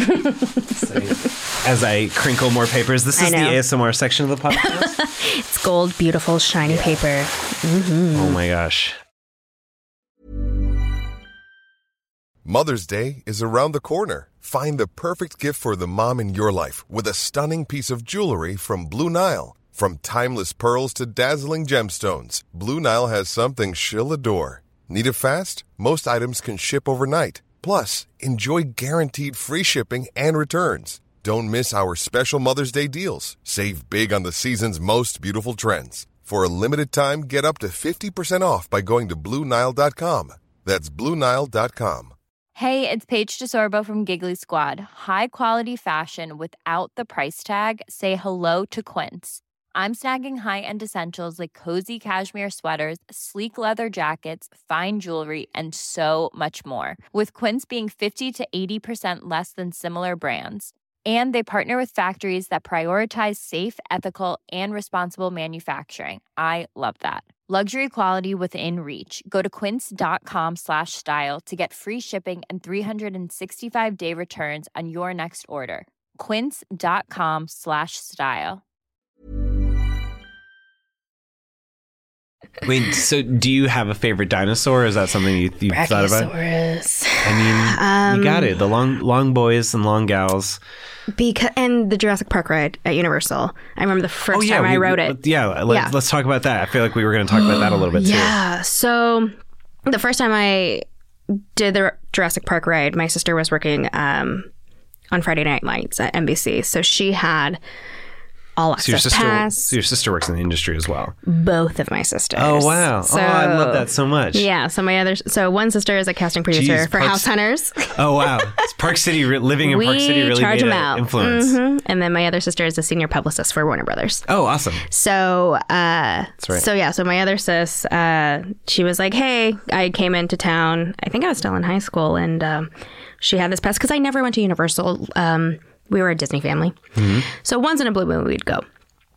S5: As I crinkle more papers, this is the ASMR section of the podcast.
S7: It's gold, beautiful, shiny paper. Mm-hmm.
S5: Oh my gosh.
S8: Mother's Day is around the corner. Find the perfect gift for the mom in your life with a stunning piece of jewelry from Blue Nile. From timeless pearls to dazzling gemstones, Blue Nile has something she'll adore. Need it fast? Most items can ship overnight. Plus, enjoy guaranteed free shipping and returns. Don't miss our special Mother's Day deals. Save big on the season's most beautiful trends. For a limited time, get up to 50% off by going to BlueNile.com. That's BlueNile.com.
S9: Hey, it's Paige DeSorbo from Giggly Squad. High quality fashion without the price tag. Say hello to Quince. I'm snagging high-end essentials like cozy cashmere sweaters, sleek leather jackets, fine jewelry, and so much more. With Quince being 50 to 80% less than similar brands. And they partner with factories that prioritize safe, ethical, and responsible manufacturing. I love that. Luxury quality within reach. Go to quince.com/style to get free shipping and 365-day returns on your next order. Quince.com/style.
S5: Wait, so do you have a favorite dinosaur? Is that something you've thought about?
S7: Brachiosaurus.
S5: I mean, you got it. The long boys and long gals.
S7: And the Jurassic Park ride at Universal. I remember the first time I rode it.
S5: Let's talk about that. I feel like we were going to talk about that a little bit too.
S7: Yeah. So the first time I did the Jurassic Park ride, my sister was working on Friday night lights at NBC. So she had all access pass.
S5: So your sister works in the industry as well.
S7: Both of my sisters.
S5: Oh wow! So, I love that so much.
S7: Yeah. So one sister is a casting producer for House Hunters.
S5: Oh wow! It's Park City living in Park City really made an influence.
S7: Mm-hmm. And then my other sister is a senior publicist for Warner Brothers.
S5: Oh, awesome!
S7: So
S5: that's right.
S7: So my other sis, she was like, "Hey, I came into town. I think I was still in high school, and she had this pass because I never went to Universal." We were a Disney family. Mm-hmm. So once in a blue moon, we'd go.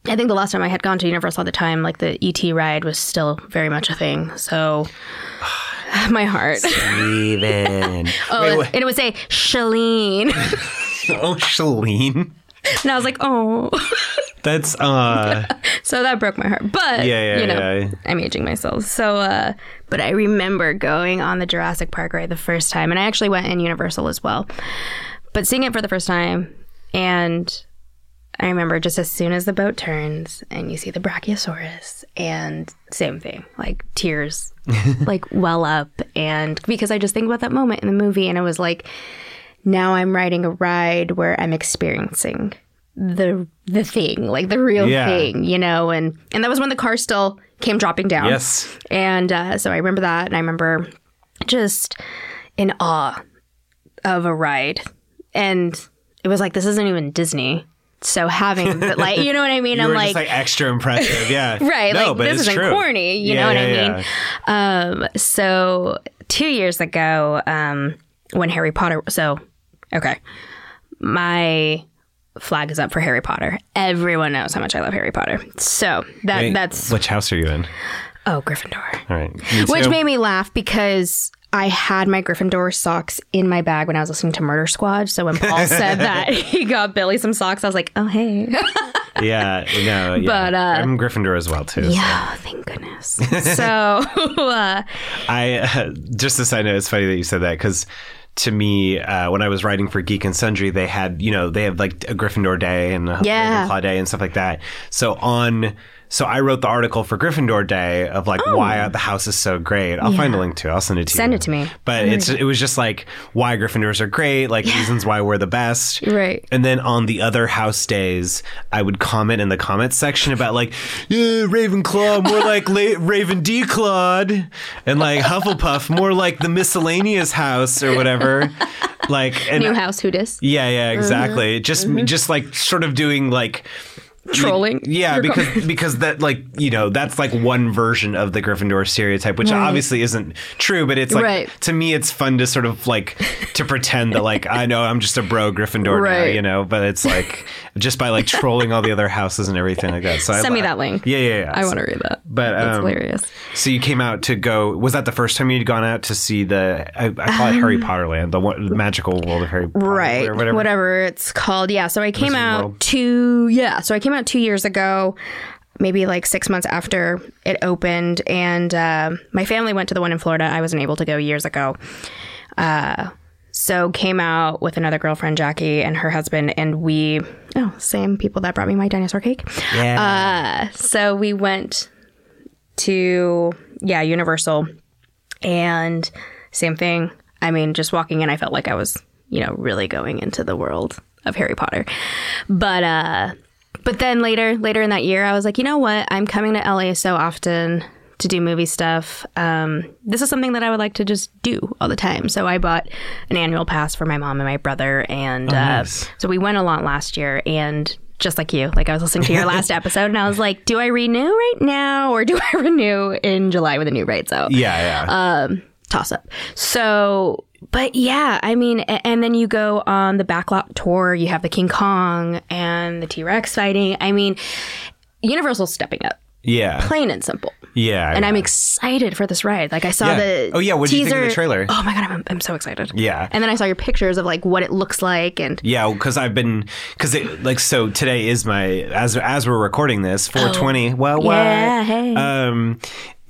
S7: I think the last time I had gone to Universal at the time, like the E.T. ride was still very much a thing. So my heart.
S5: Steven.
S7: And it would say Shalene.
S5: Oh, Shalene.
S7: And I was like, oh.
S5: That's
S7: So that broke my heart. But I'm aging myself. So but I remember going on the Jurassic Park ride the first time, and I actually went in Universal as well. But seeing it for the first time, and I remember just as soon as the boat turns and you see the Brachiosaurus, and same thing, like tears like well up, and because I just think about that moment in the movie, and it was like, now I'm riding a ride where I'm experiencing the thing, like the real thing, you know, and that was when the car still came dropping down.
S5: Yes.
S7: And so I remember that, and I remember just in awe of a ride, and it was like, this isn't even Disney. So having, like, you know what I mean?
S5: I'm like, just like extra impressive. Yeah.
S7: Right.
S5: No,
S7: like,
S5: but
S7: this isn't
S5: true.
S7: Corny. You know what I mean? So 2 years ago, when Harry Potter, my flag is up for Harry Potter. Everyone knows how much I love Harry Potter. So that's...
S5: Which house are you in?
S7: Oh, Gryffindor.
S5: All right.
S7: Which made me laugh because I had my Gryffindor socks in my bag when I was listening to Murder Squad. So when Paul said that he got Billy some socks, I was like, oh, hey.
S5: But I'm Gryffindor as well, too.
S7: Yeah, so. Thank goodness. So
S5: I just a side note, it's funny that you said that, because to me, when I was writing for Geek and Sundry, they had like a Gryffindor Day and a Ravenclaw Day and stuff like that. So I wrote the article for Gryffindor Day of like why the house is so great. I'll find a link to it. I'll send it to you.
S7: Send it to me.
S5: But it was just like why Gryffindors are great, like reasons why we're the best.
S7: Right.
S5: And then on the other house days, I would comment in the comments section about like, Ravenclaw, more like Raven D-Claude, and like Hufflepuff, more like the miscellaneous house or whatever. Like
S7: New house, who dis?
S5: Yeah, exactly. Just like sort of doing like
S7: trolling.
S5: Yeah, because that, like, you know, that's like one version of the Gryffindor stereotype, which obviously isn't true, but it's like, to me, it's fun to sort of like to pretend that like, I know I'm just a bro Gryffindor now, you know, but it's like just by like trolling all the other houses and everything like that. So
S7: send me that link.
S5: Yeah.
S7: I want to read that.
S5: But
S7: that's hilarious.
S5: So you came out to go, was that the first time you'd gone out to see I call it Harry Potter Land, the magical world of Harry Potter,
S7: right?
S5: Or
S7: whatever it's called. Yeah. So I came out 2 years ago, maybe like 6 months after it opened, and my family went to the one in Florida. I wasn't able to go years ago. So came out with another girlfriend, Jackie, and her husband, and same people that brought me my dinosaur cake.
S5: Yeah.
S7: So we went to, Universal, and same thing. I mean, just walking in, I felt like I was, really going into the world of Harry Potter. But then later in that year, I was like, you know what? I'm coming to LA so often to do movie stuff. This is something that I would like to just do all the time. So I bought an annual pass for my mom and my brother. And
S5: nice.
S7: So we went a lot last year. And just like you, like I was listening to your last episode and I was like, do I renew right now or do I renew in July when the new rate's out?
S5: Yeah.
S7: Toss up. So... But yeah, I mean, and then you go on the backlot tour, you have the King Kong and the T-Rex fighting. I mean, Universal's stepping up.
S5: Yeah.
S7: Plain and simple.
S5: Yeah.
S7: And I'm excited for this ride. Like I saw the
S5: what did you think of the trailer?
S7: Oh my God, I'm so excited.
S5: Yeah.
S7: And then I saw your pictures of like what it looks like. And
S5: yeah, because so today is my, as we're recording this, 420. Well, what?
S7: Yeah, hey.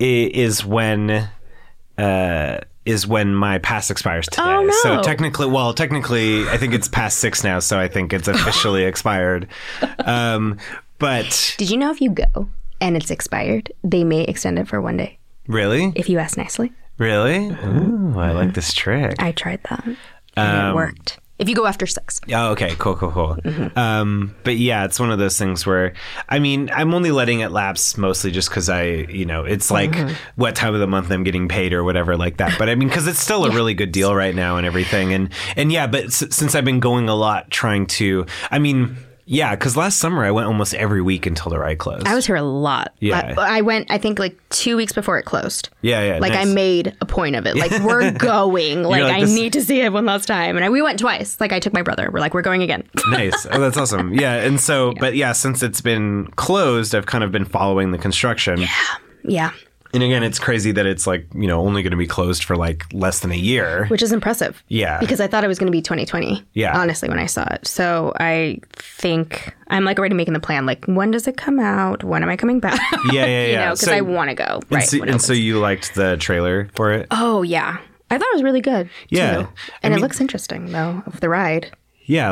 S5: Is when my pass expires today.
S7: Oh, no.
S5: So technically, I think it's past 6 now, so I think it's officially expired. But
S7: did you know if you go and it's expired, they may extend it for 1 day?
S5: Really?
S7: If you ask nicely.
S5: Really? Ooh, I like this trick.
S7: I tried that. And it worked. If you go after 6.
S5: Oh, okay. Cool.
S7: Mm-hmm.
S5: But yeah, it's one of those things where, I mean, I'm only letting it lapse mostly just because it's like what time of the month I'm getting paid or whatever like that. But I mean, because it's still a really good deal right now and everything. And yeah, but since I've been going a lot trying to, I mean, Yeah, because last summer I went almost every week until the ride closed.
S7: I was here a lot.
S5: Yeah.
S7: I went, I think, like 2 weeks before it closed.
S5: Yeah.
S7: Like,
S5: nice.
S7: I made a point of it. Like, we're going. Like,
S5: like,
S7: I
S5: this-
S7: need to see it one last time. And we went twice. Like, I took my brother. We're like, we're going again.
S5: Nice. Oh, that's awesome. Yeah. And so, but yeah, since it's been closed, I've kind of been following the construction.
S7: Yeah.
S5: And again, it's crazy that it's like, only going to be closed for like less than a year.
S7: Which is impressive.
S5: Yeah.
S7: Because I thought it was going to be 2020.
S5: Yeah.
S7: Honestly, when I saw it. So I think I'm like already making the plan. Like, when does it come out? When am I coming back?
S5: Yeah.
S7: Because I want to go.
S5: And,
S7: Right.
S5: and so you liked the trailer for it?
S7: Oh, yeah. I thought it was really good.
S5: Yeah.
S7: Too. And it looks interesting, though, of the ride.
S5: Yeah,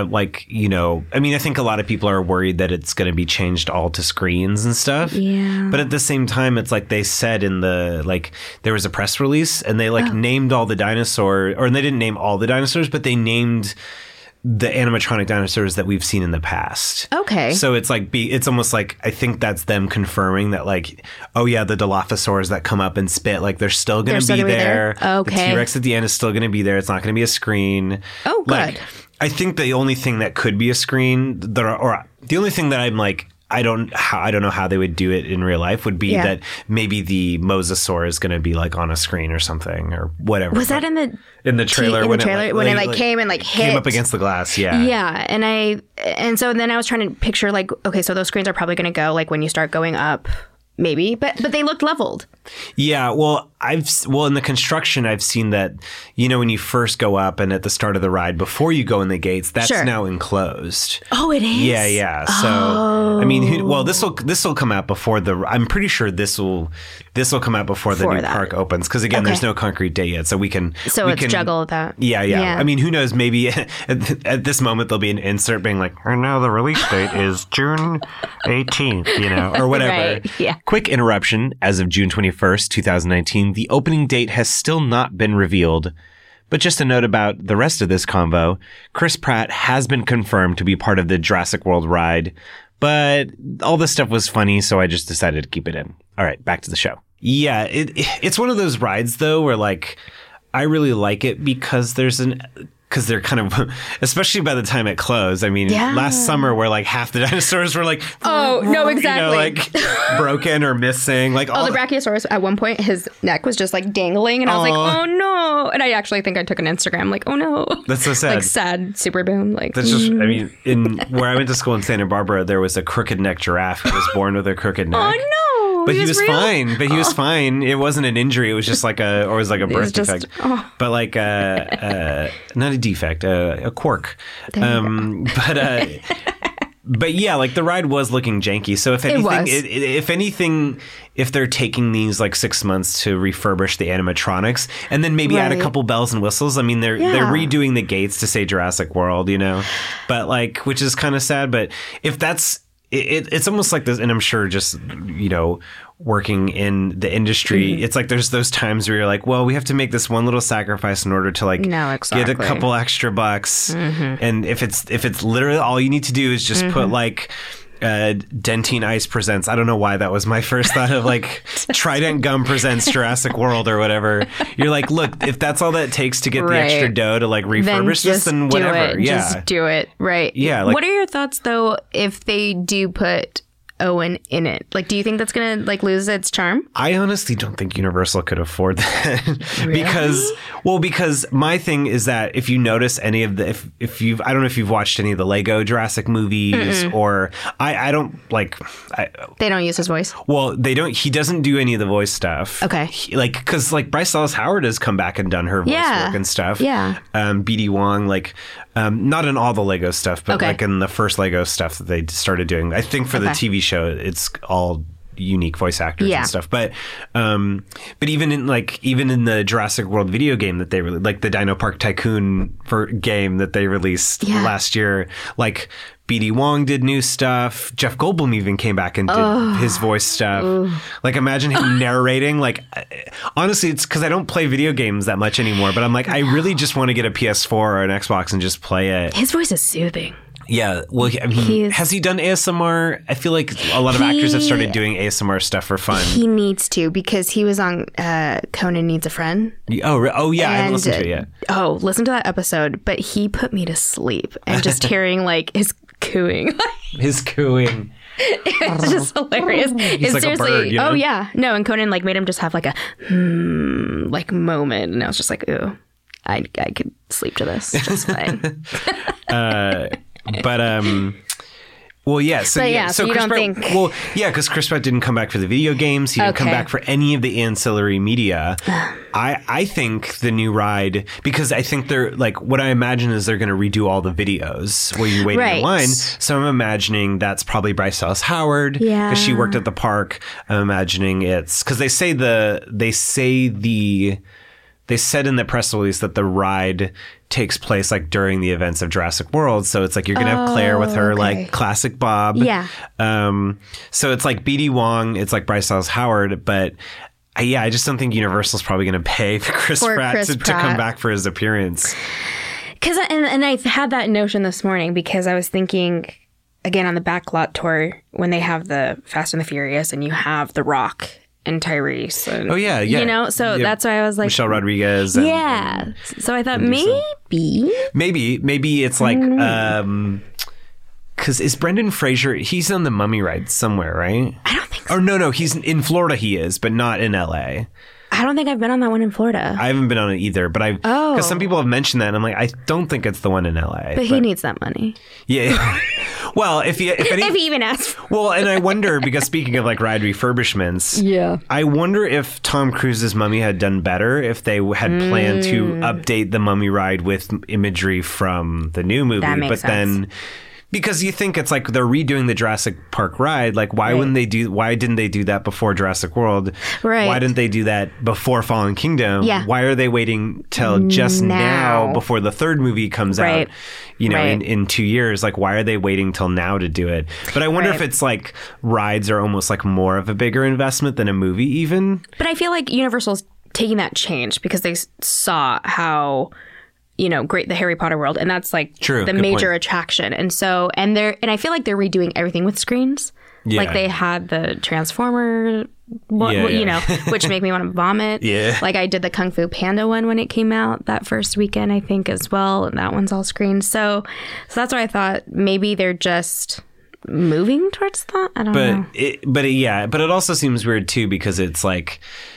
S5: I mean, I think a lot of people are worried that it's going to be changed all to screens and stuff.
S7: Yeah.
S5: But at the same time, it's like they said in the, like, there was a press release and they named all the dinosaurs, or they didn't name all the dinosaurs, but they named the animatronic dinosaurs that we've seen in the past.
S7: Okay.
S5: So it's like, it's almost like, I think that's them confirming that, like, oh yeah, the Dilophosaurs that come up and spit, like, they're still going to be there.
S7: Okay.
S5: The T-Rex at the end is still going to be there. It's not going to be a screen.
S7: Oh, good.
S5: Like, I think the only thing that could be a screen, or the only thing that I'm like, I don't know how they would do it in real life would be that maybe the Mosasaur is going to be like on a screen or something or whatever.
S7: Was that in the
S5: trailer
S7: when it came and like hit?
S5: Came up against the glass, yeah.
S7: Yeah, and so then I was trying to picture like, okay, so those screens are probably going to go like when you start going up, maybe, but they looked leveled.
S5: Yeah, well, in the construction, I've seen that, when you first go up and at the start of the ride, before you go in the gates, that's now enclosed.
S7: Oh, it is?
S5: Yeah. So, I mean, this will come out before I'm pretty sure this will come out before the new park opens. Because again, there's no concrete date yet. So we can
S7: juggle that.
S5: Yeah. I mean, who knows? Maybe at this moment, there'll be an insert being like, and now the release date is June 18th, or whatever.
S7: Right, yeah.
S5: Quick interruption. As of June 21st, 2019, the opening date has still not been revealed. But just a note about the rest of this convo, Chris Pratt has been confirmed to be part of the Jurassic World ride, but all this stuff was funny, so I just decided to keep it in. All right, back to the show. Yeah, it's one of those rides, though, where, like, I really like it because because they're kind of, especially by the time it closed. I mean, last summer where like half the dinosaurs were like,
S7: oh no, exactly,
S5: like broken or missing. Like,
S7: the Brachiosaurus at one point, his neck was just like dangling, and I was like, oh no. And I actually think I took an Instagram, like, oh no,
S5: that's so sad,
S7: like sad super boom. Like
S5: that's just, I mean, in where I went to school in Santa Barbara, there was a crooked neck giraffe who was born with a crooked neck.
S7: Oh no.
S5: But he was fine. But he was fine. It wasn't an injury. It was just like a birth defect. But like not a defect, a quirk. But yeah, like the ride was looking janky. So if anything, if they're taking these like 6 months to refurbish the animatronics and then maybe add a couple bells and whistles. I mean, they're redoing the gates to say Jurassic World, but like, which is kind of sad. But if that's, it's almost like this, and I'm sure just, working in the industry, it's like there's those times where you're like, well, we have to make this one little sacrifice in order to like get a couple extra bucks. And if it's literally all you need to do is just put like Dentine Ice presents, I don't know why that was my first thought of like Trident Gum presents Jurassic World or whatever. You're like, look, if that's all that it takes to get the extra dough to like refurbish this, then whatever.
S7: Just do it. Right.
S5: Yeah. Like,
S7: what are your thoughts though if they do put Owen in it? Like, do you think that's gonna like lose its charm?
S5: I honestly don't think Universal could afford that. because my thing is that if you notice any of the if you've, I don't know if you've watched any of the Lego Jurassic movies or I don't like
S7: they don't use his voice.
S5: Well, he doesn't do any of the voice stuff.
S7: Okay.
S5: Because like Bryce Dallas Howard has come back and done her voice work and stuff.
S7: Yeah.
S5: BD Wong, like not in all the Lego stuff, but like in the first Lego stuff that they started doing. I think for the TV show, it's all unique voice actors and stuff. But even in the Jurassic World video game that they like the Dino Park Tycoon game that they released last year, like BD Wong did new stuff. Jeff Goldblum even came back and did his voice stuff. Like, imagine him narrating. Like, honestly, it's because I don't play video games that much anymore. But I'm like, I really just want to get a PS4 or an Xbox and just play it.
S7: His voice is soothing.
S5: Yeah, well, I mean, has he done ASMR? I feel like a lot of actors have started doing ASMR stuff for fun.
S7: He needs to, because he was on Conan Needs a Friend.
S5: Oh yeah, I haven't listened to it yet.
S7: Oh, listen to that episode. But he put me to sleep. And just hearing like his cooing.
S5: His cooing.
S7: It's just hilarious.
S5: He's like
S7: seriously,
S5: a bird, you know?
S7: Oh yeah. No, and Conan like made him just have like a like moment, and I was just like, ooh, I could sleep to this just fine.
S5: Well, yeah. So
S7: you
S5: Chris
S7: don't
S5: Pratt,
S7: think?
S5: Well, yeah, because Chris Pratt didn't come back for the video games. He didn't come
S7: Okay.
S5: back for any of the ancillary media. I think the new ride, because I think they're like, what I imagine is they're going to redo all the videos where you wait in
S7: Right.
S5: line. So I'm imagining that's probably Bryce Dallas Howard.
S7: Yeah.
S5: Because she worked at the park. I'm imagining it's because they said in the press release that the ride takes place like during the events of Jurassic World. So it's like you're going to have Claire with her like classic Bob.
S7: Yeah.
S5: So it's like BD Wong. It's like Bryce Dallas Howard. But I just don't think Universal's probably going to pay for Chris Pratt to come back for his appearance.
S7: Because and I had that notion this morning because I was thinking again on the backlot tour when they have the Fast and the Furious and you have The Rock and Tyrese. And,
S5: Oh, yeah.
S7: You know, so
S5: Yeah.
S7: that's why I was like...
S5: Michelle Rodriguez. And,
S7: yeah. So I thought maybe...
S5: Maybe it's like... Because is Brendan Fraser... He's on the Mummy ride somewhere, right?
S7: I don't think so.
S5: Or no, he's in Florida he is, but not in LA.
S7: I don't think I've been on that one in Florida.
S5: I haven't been on it either, but I've...
S7: Oh.
S5: Because some people have mentioned that, and I'm like, I don't think it's the one in LA.
S7: But he needs that money.
S5: Yeah. Well, if he
S7: even asks.
S5: Well, and I wonder, because speaking of like ride refurbishments,
S7: Yeah.
S5: I wonder if Tom Cruise's Mummy had done better if they had planned to update the Mummy ride with imagery from the new movie.
S7: That makes
S5: but then, because you think it's like they're redoing the Jurassic Park ride, like why didn't they do that before Jurassic World?
S7: Right.
S5: Why didn't they do that before Fallen Kingdom?
S7: Yeah.
S5: Why are they waiting till just now before the third movie comes
S7: Right.
S5: out? You know,
S7: Right.
S5: in 2 years, like why are they waiting till now to do it? But I wonder if it's like rides are almost like more of a bigger investment than a movie even.
S7: But I feel like Universal's taking that change because they saw how, you know, great the Harry Potter world, and that's like
S5: True,
S7: the
S5: good
S7: major
S5: point.
S7: attraction. And so, and I feel like they're redoing everything with screens.
S5: Yeah.
S7: Like they had the Transformer,
S5: Yeah.
S7: you know, which make me want to vomit.
S5: Yeah.
S7: Like I did the Kung Fu Panda one when it came out that first weekend, I think, as well. And that one's all screen. So that's why I thought maybe they're just moving towards that. I don't know.
S5: But it also seems weird too because it's like,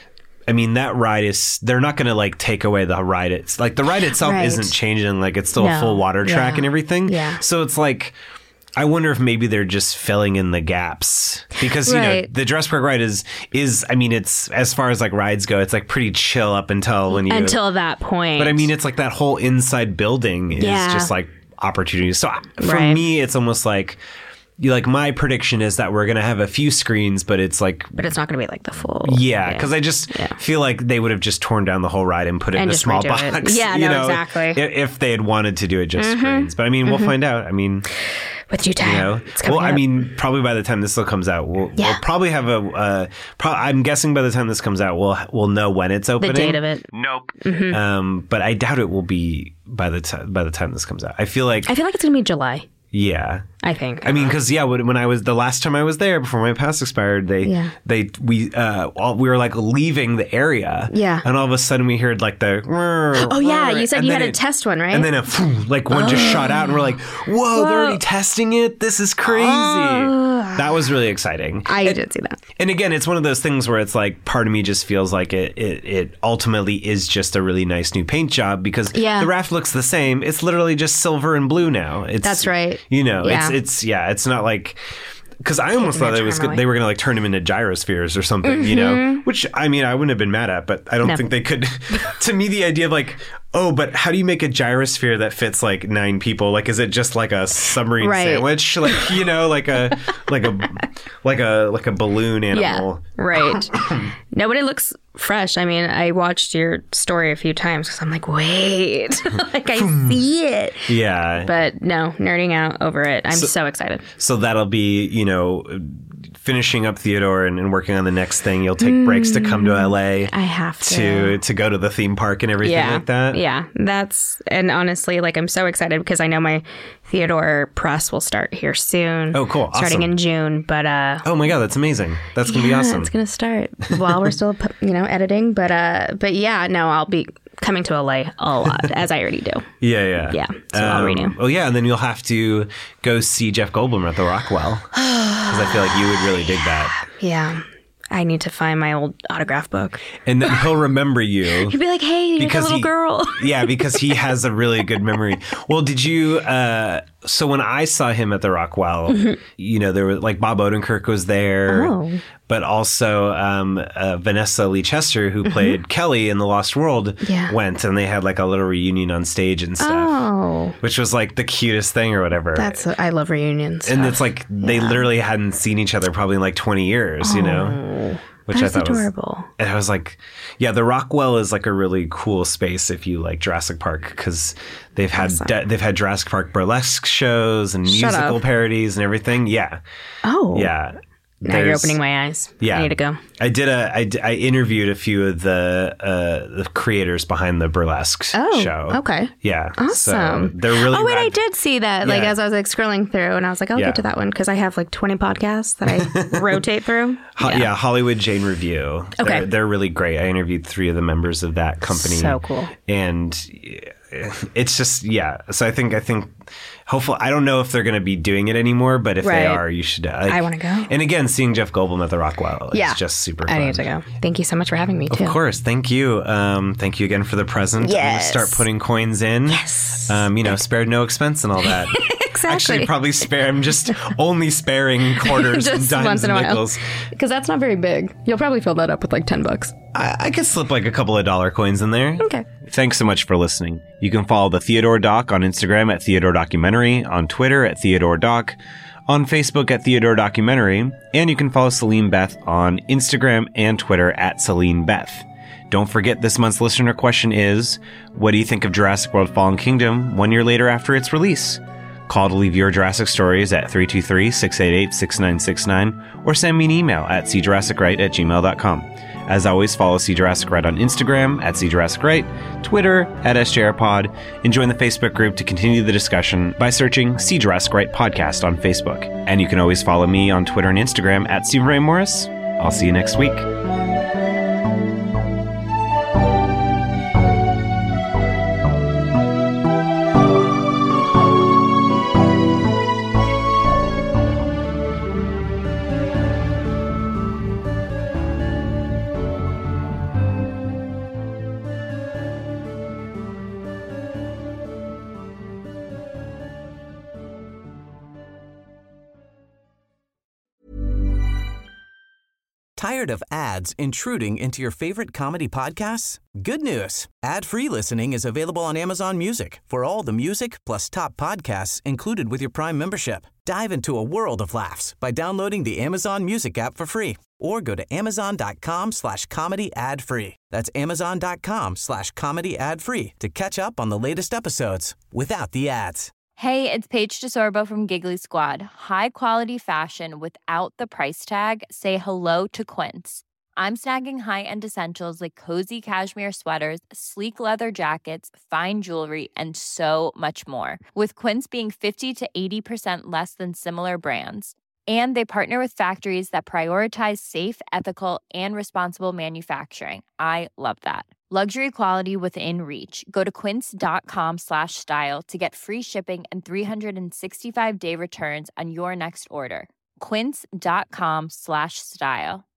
S5: I mean, that ride is, they're not going to like take away the ride. It's like the ride itself
S7: Right.
S5: isn't changing. Like it's still a
S7: No.
S5: full water track
S7: Yeah.
S5: and everything.
S7: Yeah.
S5: So it's like, I wonder if maybe they're just filling in the gaps because, you know,
S7: Right.
S5: the Jurassic Park ride is, I mean, it's as far as like rides go, it's like pretty chill up until
S7: Until that point.
S5: but I mean, it's like that whole inside building is
S7: Yeah.
S5: just like opportunities. So for
S7: Right.
S5: me, it's almost like, my prediction is that we're going to have a few screens, but it's like,
S7: But it's not going to be like the full.
S5: yeah, because I just feel like they would have just torn down the whole ride and put it
S7: And
S5: in a
S7: just
S5: small
S7: redo it.
S5: box.
S7: Yeah,
S5: you
S7: no,
S5: know,
S7: exactly.
S5: If they had wanted to do it just screens. But I mean, we'll find out. I mean,
S7: With due time.
S5: you know,
S7: It's coming
S5: well, I
S7: up.
S5: mean, probably by the time this still comes out, we'll probably have I'm guessing by the time this comes out, we'll know when it's
S7: the
S5: opening.
S7: date of it.
S5: Nope. But I doubt it will be by the time this comes out. I feel like
S7: I feel like it's going to be July.
S5: yeah.
S7: I think.
S5: I mean, because when I was the last time I was there before my pass expired, we were like leaving the area, and all of a sudden we heard like the
S7: Oh yeah, you said
S5: and
S7: you
S5: then
S7: had a test one, right?
S5: and then like one just shot out, and we're like, whoa, they're already testing it. This is crazy. That was really exciting.
S7: I did see that.
S5: And again, it's one of those things where it's like part of me just feels like it ultimately is just a really nice new paint job because the raft looks the same. It's literally just silver and blue now.
S7: That's right.
S5: You know,
S7: Yeah.
S5: it's not like, because I almost thought they were going to like turn him into gyrospheres or something, you know, which I mean, I wouldn't have been mad at, but I don't think they could. To me, the idea of like, oh, but how do you make a gyrosphere that fits like 9 people? Like, is it just like a submarine sandwich? Like, you know, like a balloon animal.
S7: Yeah, right. No, but it looks fresh. I mean, I watched your story a few times because I'm like, wait, like I see it.
S5: Yeah.
S7: But no, nerding out over it. I'm so excited.
S5: So that'll be, you know, finishing up Theodore and working on the next thing. You'll take breaks to come to LA.
S7: I have to
S5: go to the theme park and everything like that.
S7: Yeah, and honestly, like I'm so excited because I know my Theodore press will start here soon.
S5: Oh, cool.
S7: Starting
S5: Awesome.
S7: in June, but
S5: oh my God, that's amazing. That's going to be awesome.
S7: It's going to start while we're still, editing. But yeah, no, I'll be coming to LA a lot, as I already do.
S5: Yeah.
S7: Yeah, so I'll renew.
S5: Oh, yeah, and then you'll have to go see Jeff Goldblum at the Rockwell. Because I feel like you would really dig that.
S7: Yeah. I need to find my old autograph book.
S5: And then he'll remember you.
S7: He'd be like, hey, you're that little girl.
S5: Yeah, because he has a really good memory. Well, did you... so when I saw him at the Rockwell, you know, there was like Bob Odenkirk was there, but also Vanessa Lee Chester, who played Kelly in The Lost World, went, and they had like a little reunion on stage and stuff, which was like the cutest thing or whatever.
S7: I love reunions.
S5: And it's like they literally hadn't seen each other probably in like 20 years, you know? Which
S7: That's
S5: I thought
S7: adorable.
S5: And I was like, yeah, the Rockwell is like a really cool space if you like Jurassic Park, because they've had Jurassic Park burlesque shows and musical parodies and everything. Yeah. Oh. Yeah.
S7: Now you're opening my eyes.
S5: Yeah.
S7: I need to go.
S5: I interviewed a few of the creators behind the burlesque show.
S7: Okay.
S5: Yeah.
S7: Awesome.
S5: So they're really
S7: wait,
S5: rad.
S7: I did see that. Like as I was like scrolling through, and I was like, I'll get to that one because I have like 20 podcasts that I rotate through.
S5: Hollywood Jane Review.
S7: Okay.
S5: They're really great. I interviewed 3 of the members of that company.
S7: So cool.
S5: And it's just, so I think hopefully, I don't know if they're going to be doing it anymore, but if they are, you should.
S7: I want to go.
S5: And again, seeing Jeff Goldblum at the Rockwell is just super fun.
S7: I need to go. Thank you so much for having me, too.
S5: Of course. Thank you. Thank you again for the present.
S7: Yes.
S5: I'm going to start putting coins in.
S7: Yes.
S5: Spared no expense and all that.
S7: Exactly.
S5: Actually, I'm just only sparing quarters and dimes and nickels.
S7: Because that's not very big. You'll probably fill that up with like $10.
S5: I could slip like a couple of dollar coins in there.
S7: Okay.
S5: Thanks so much for listening. You can follow the Theodore Doc on Instagram at Theodore Documentary, on Twitter at Theodore Doc, on Facebook at Theodore Documentary, and you can follow Celine Beth on Instagram and Twitter at Celine Beth. Don't forget, this month's listener question is, what do you think of Jurassic World Fallen Kingdom 1 year later after its release? Call to leave your Jurassic stories at 323-688-6969 or send me an email at cjurassicright@gmail.com. As always, follow See Jurassic Right on Instagram at See Jurassic Right, Twitter at SJRPod, and join the Facebook group to continue the discussion by searching See Jurassic Right Podcast on Facebook. And you can always follow me on Twitter and Instagram at Stephen Ray Morris. I'll see you next week.
S4: Tired of ads intruding into your favorite comedy podcasts? Good news. Ad-free listening is available on Amazon Music for all the music plus top podcasts included with your Prime membership. Dive into a world of laughs by downloading the Amazon Music app for free or go to amazon.com/comedy ad-free. That's amazon.com/comedy ad-free to catch up on the latest episodes without the ads.
S9: Hey, it's Paige DeSorbo from Giggly Squad. High quality fashion without the price tag. Say hello to Quince. I'm snagging high-end essentials like cozy cashmere sweaters, sleek leather jackets, fine jewelry, and so much more. With Quince being 50 to 80% less than similar brands. And they partner with factories that prioritize safe, ethical, and responsible manufacturing. I love that. Luxury quality within reach. Go to quince.com/style to get free shipping and 365-day returns on your next order. Quince.com/style.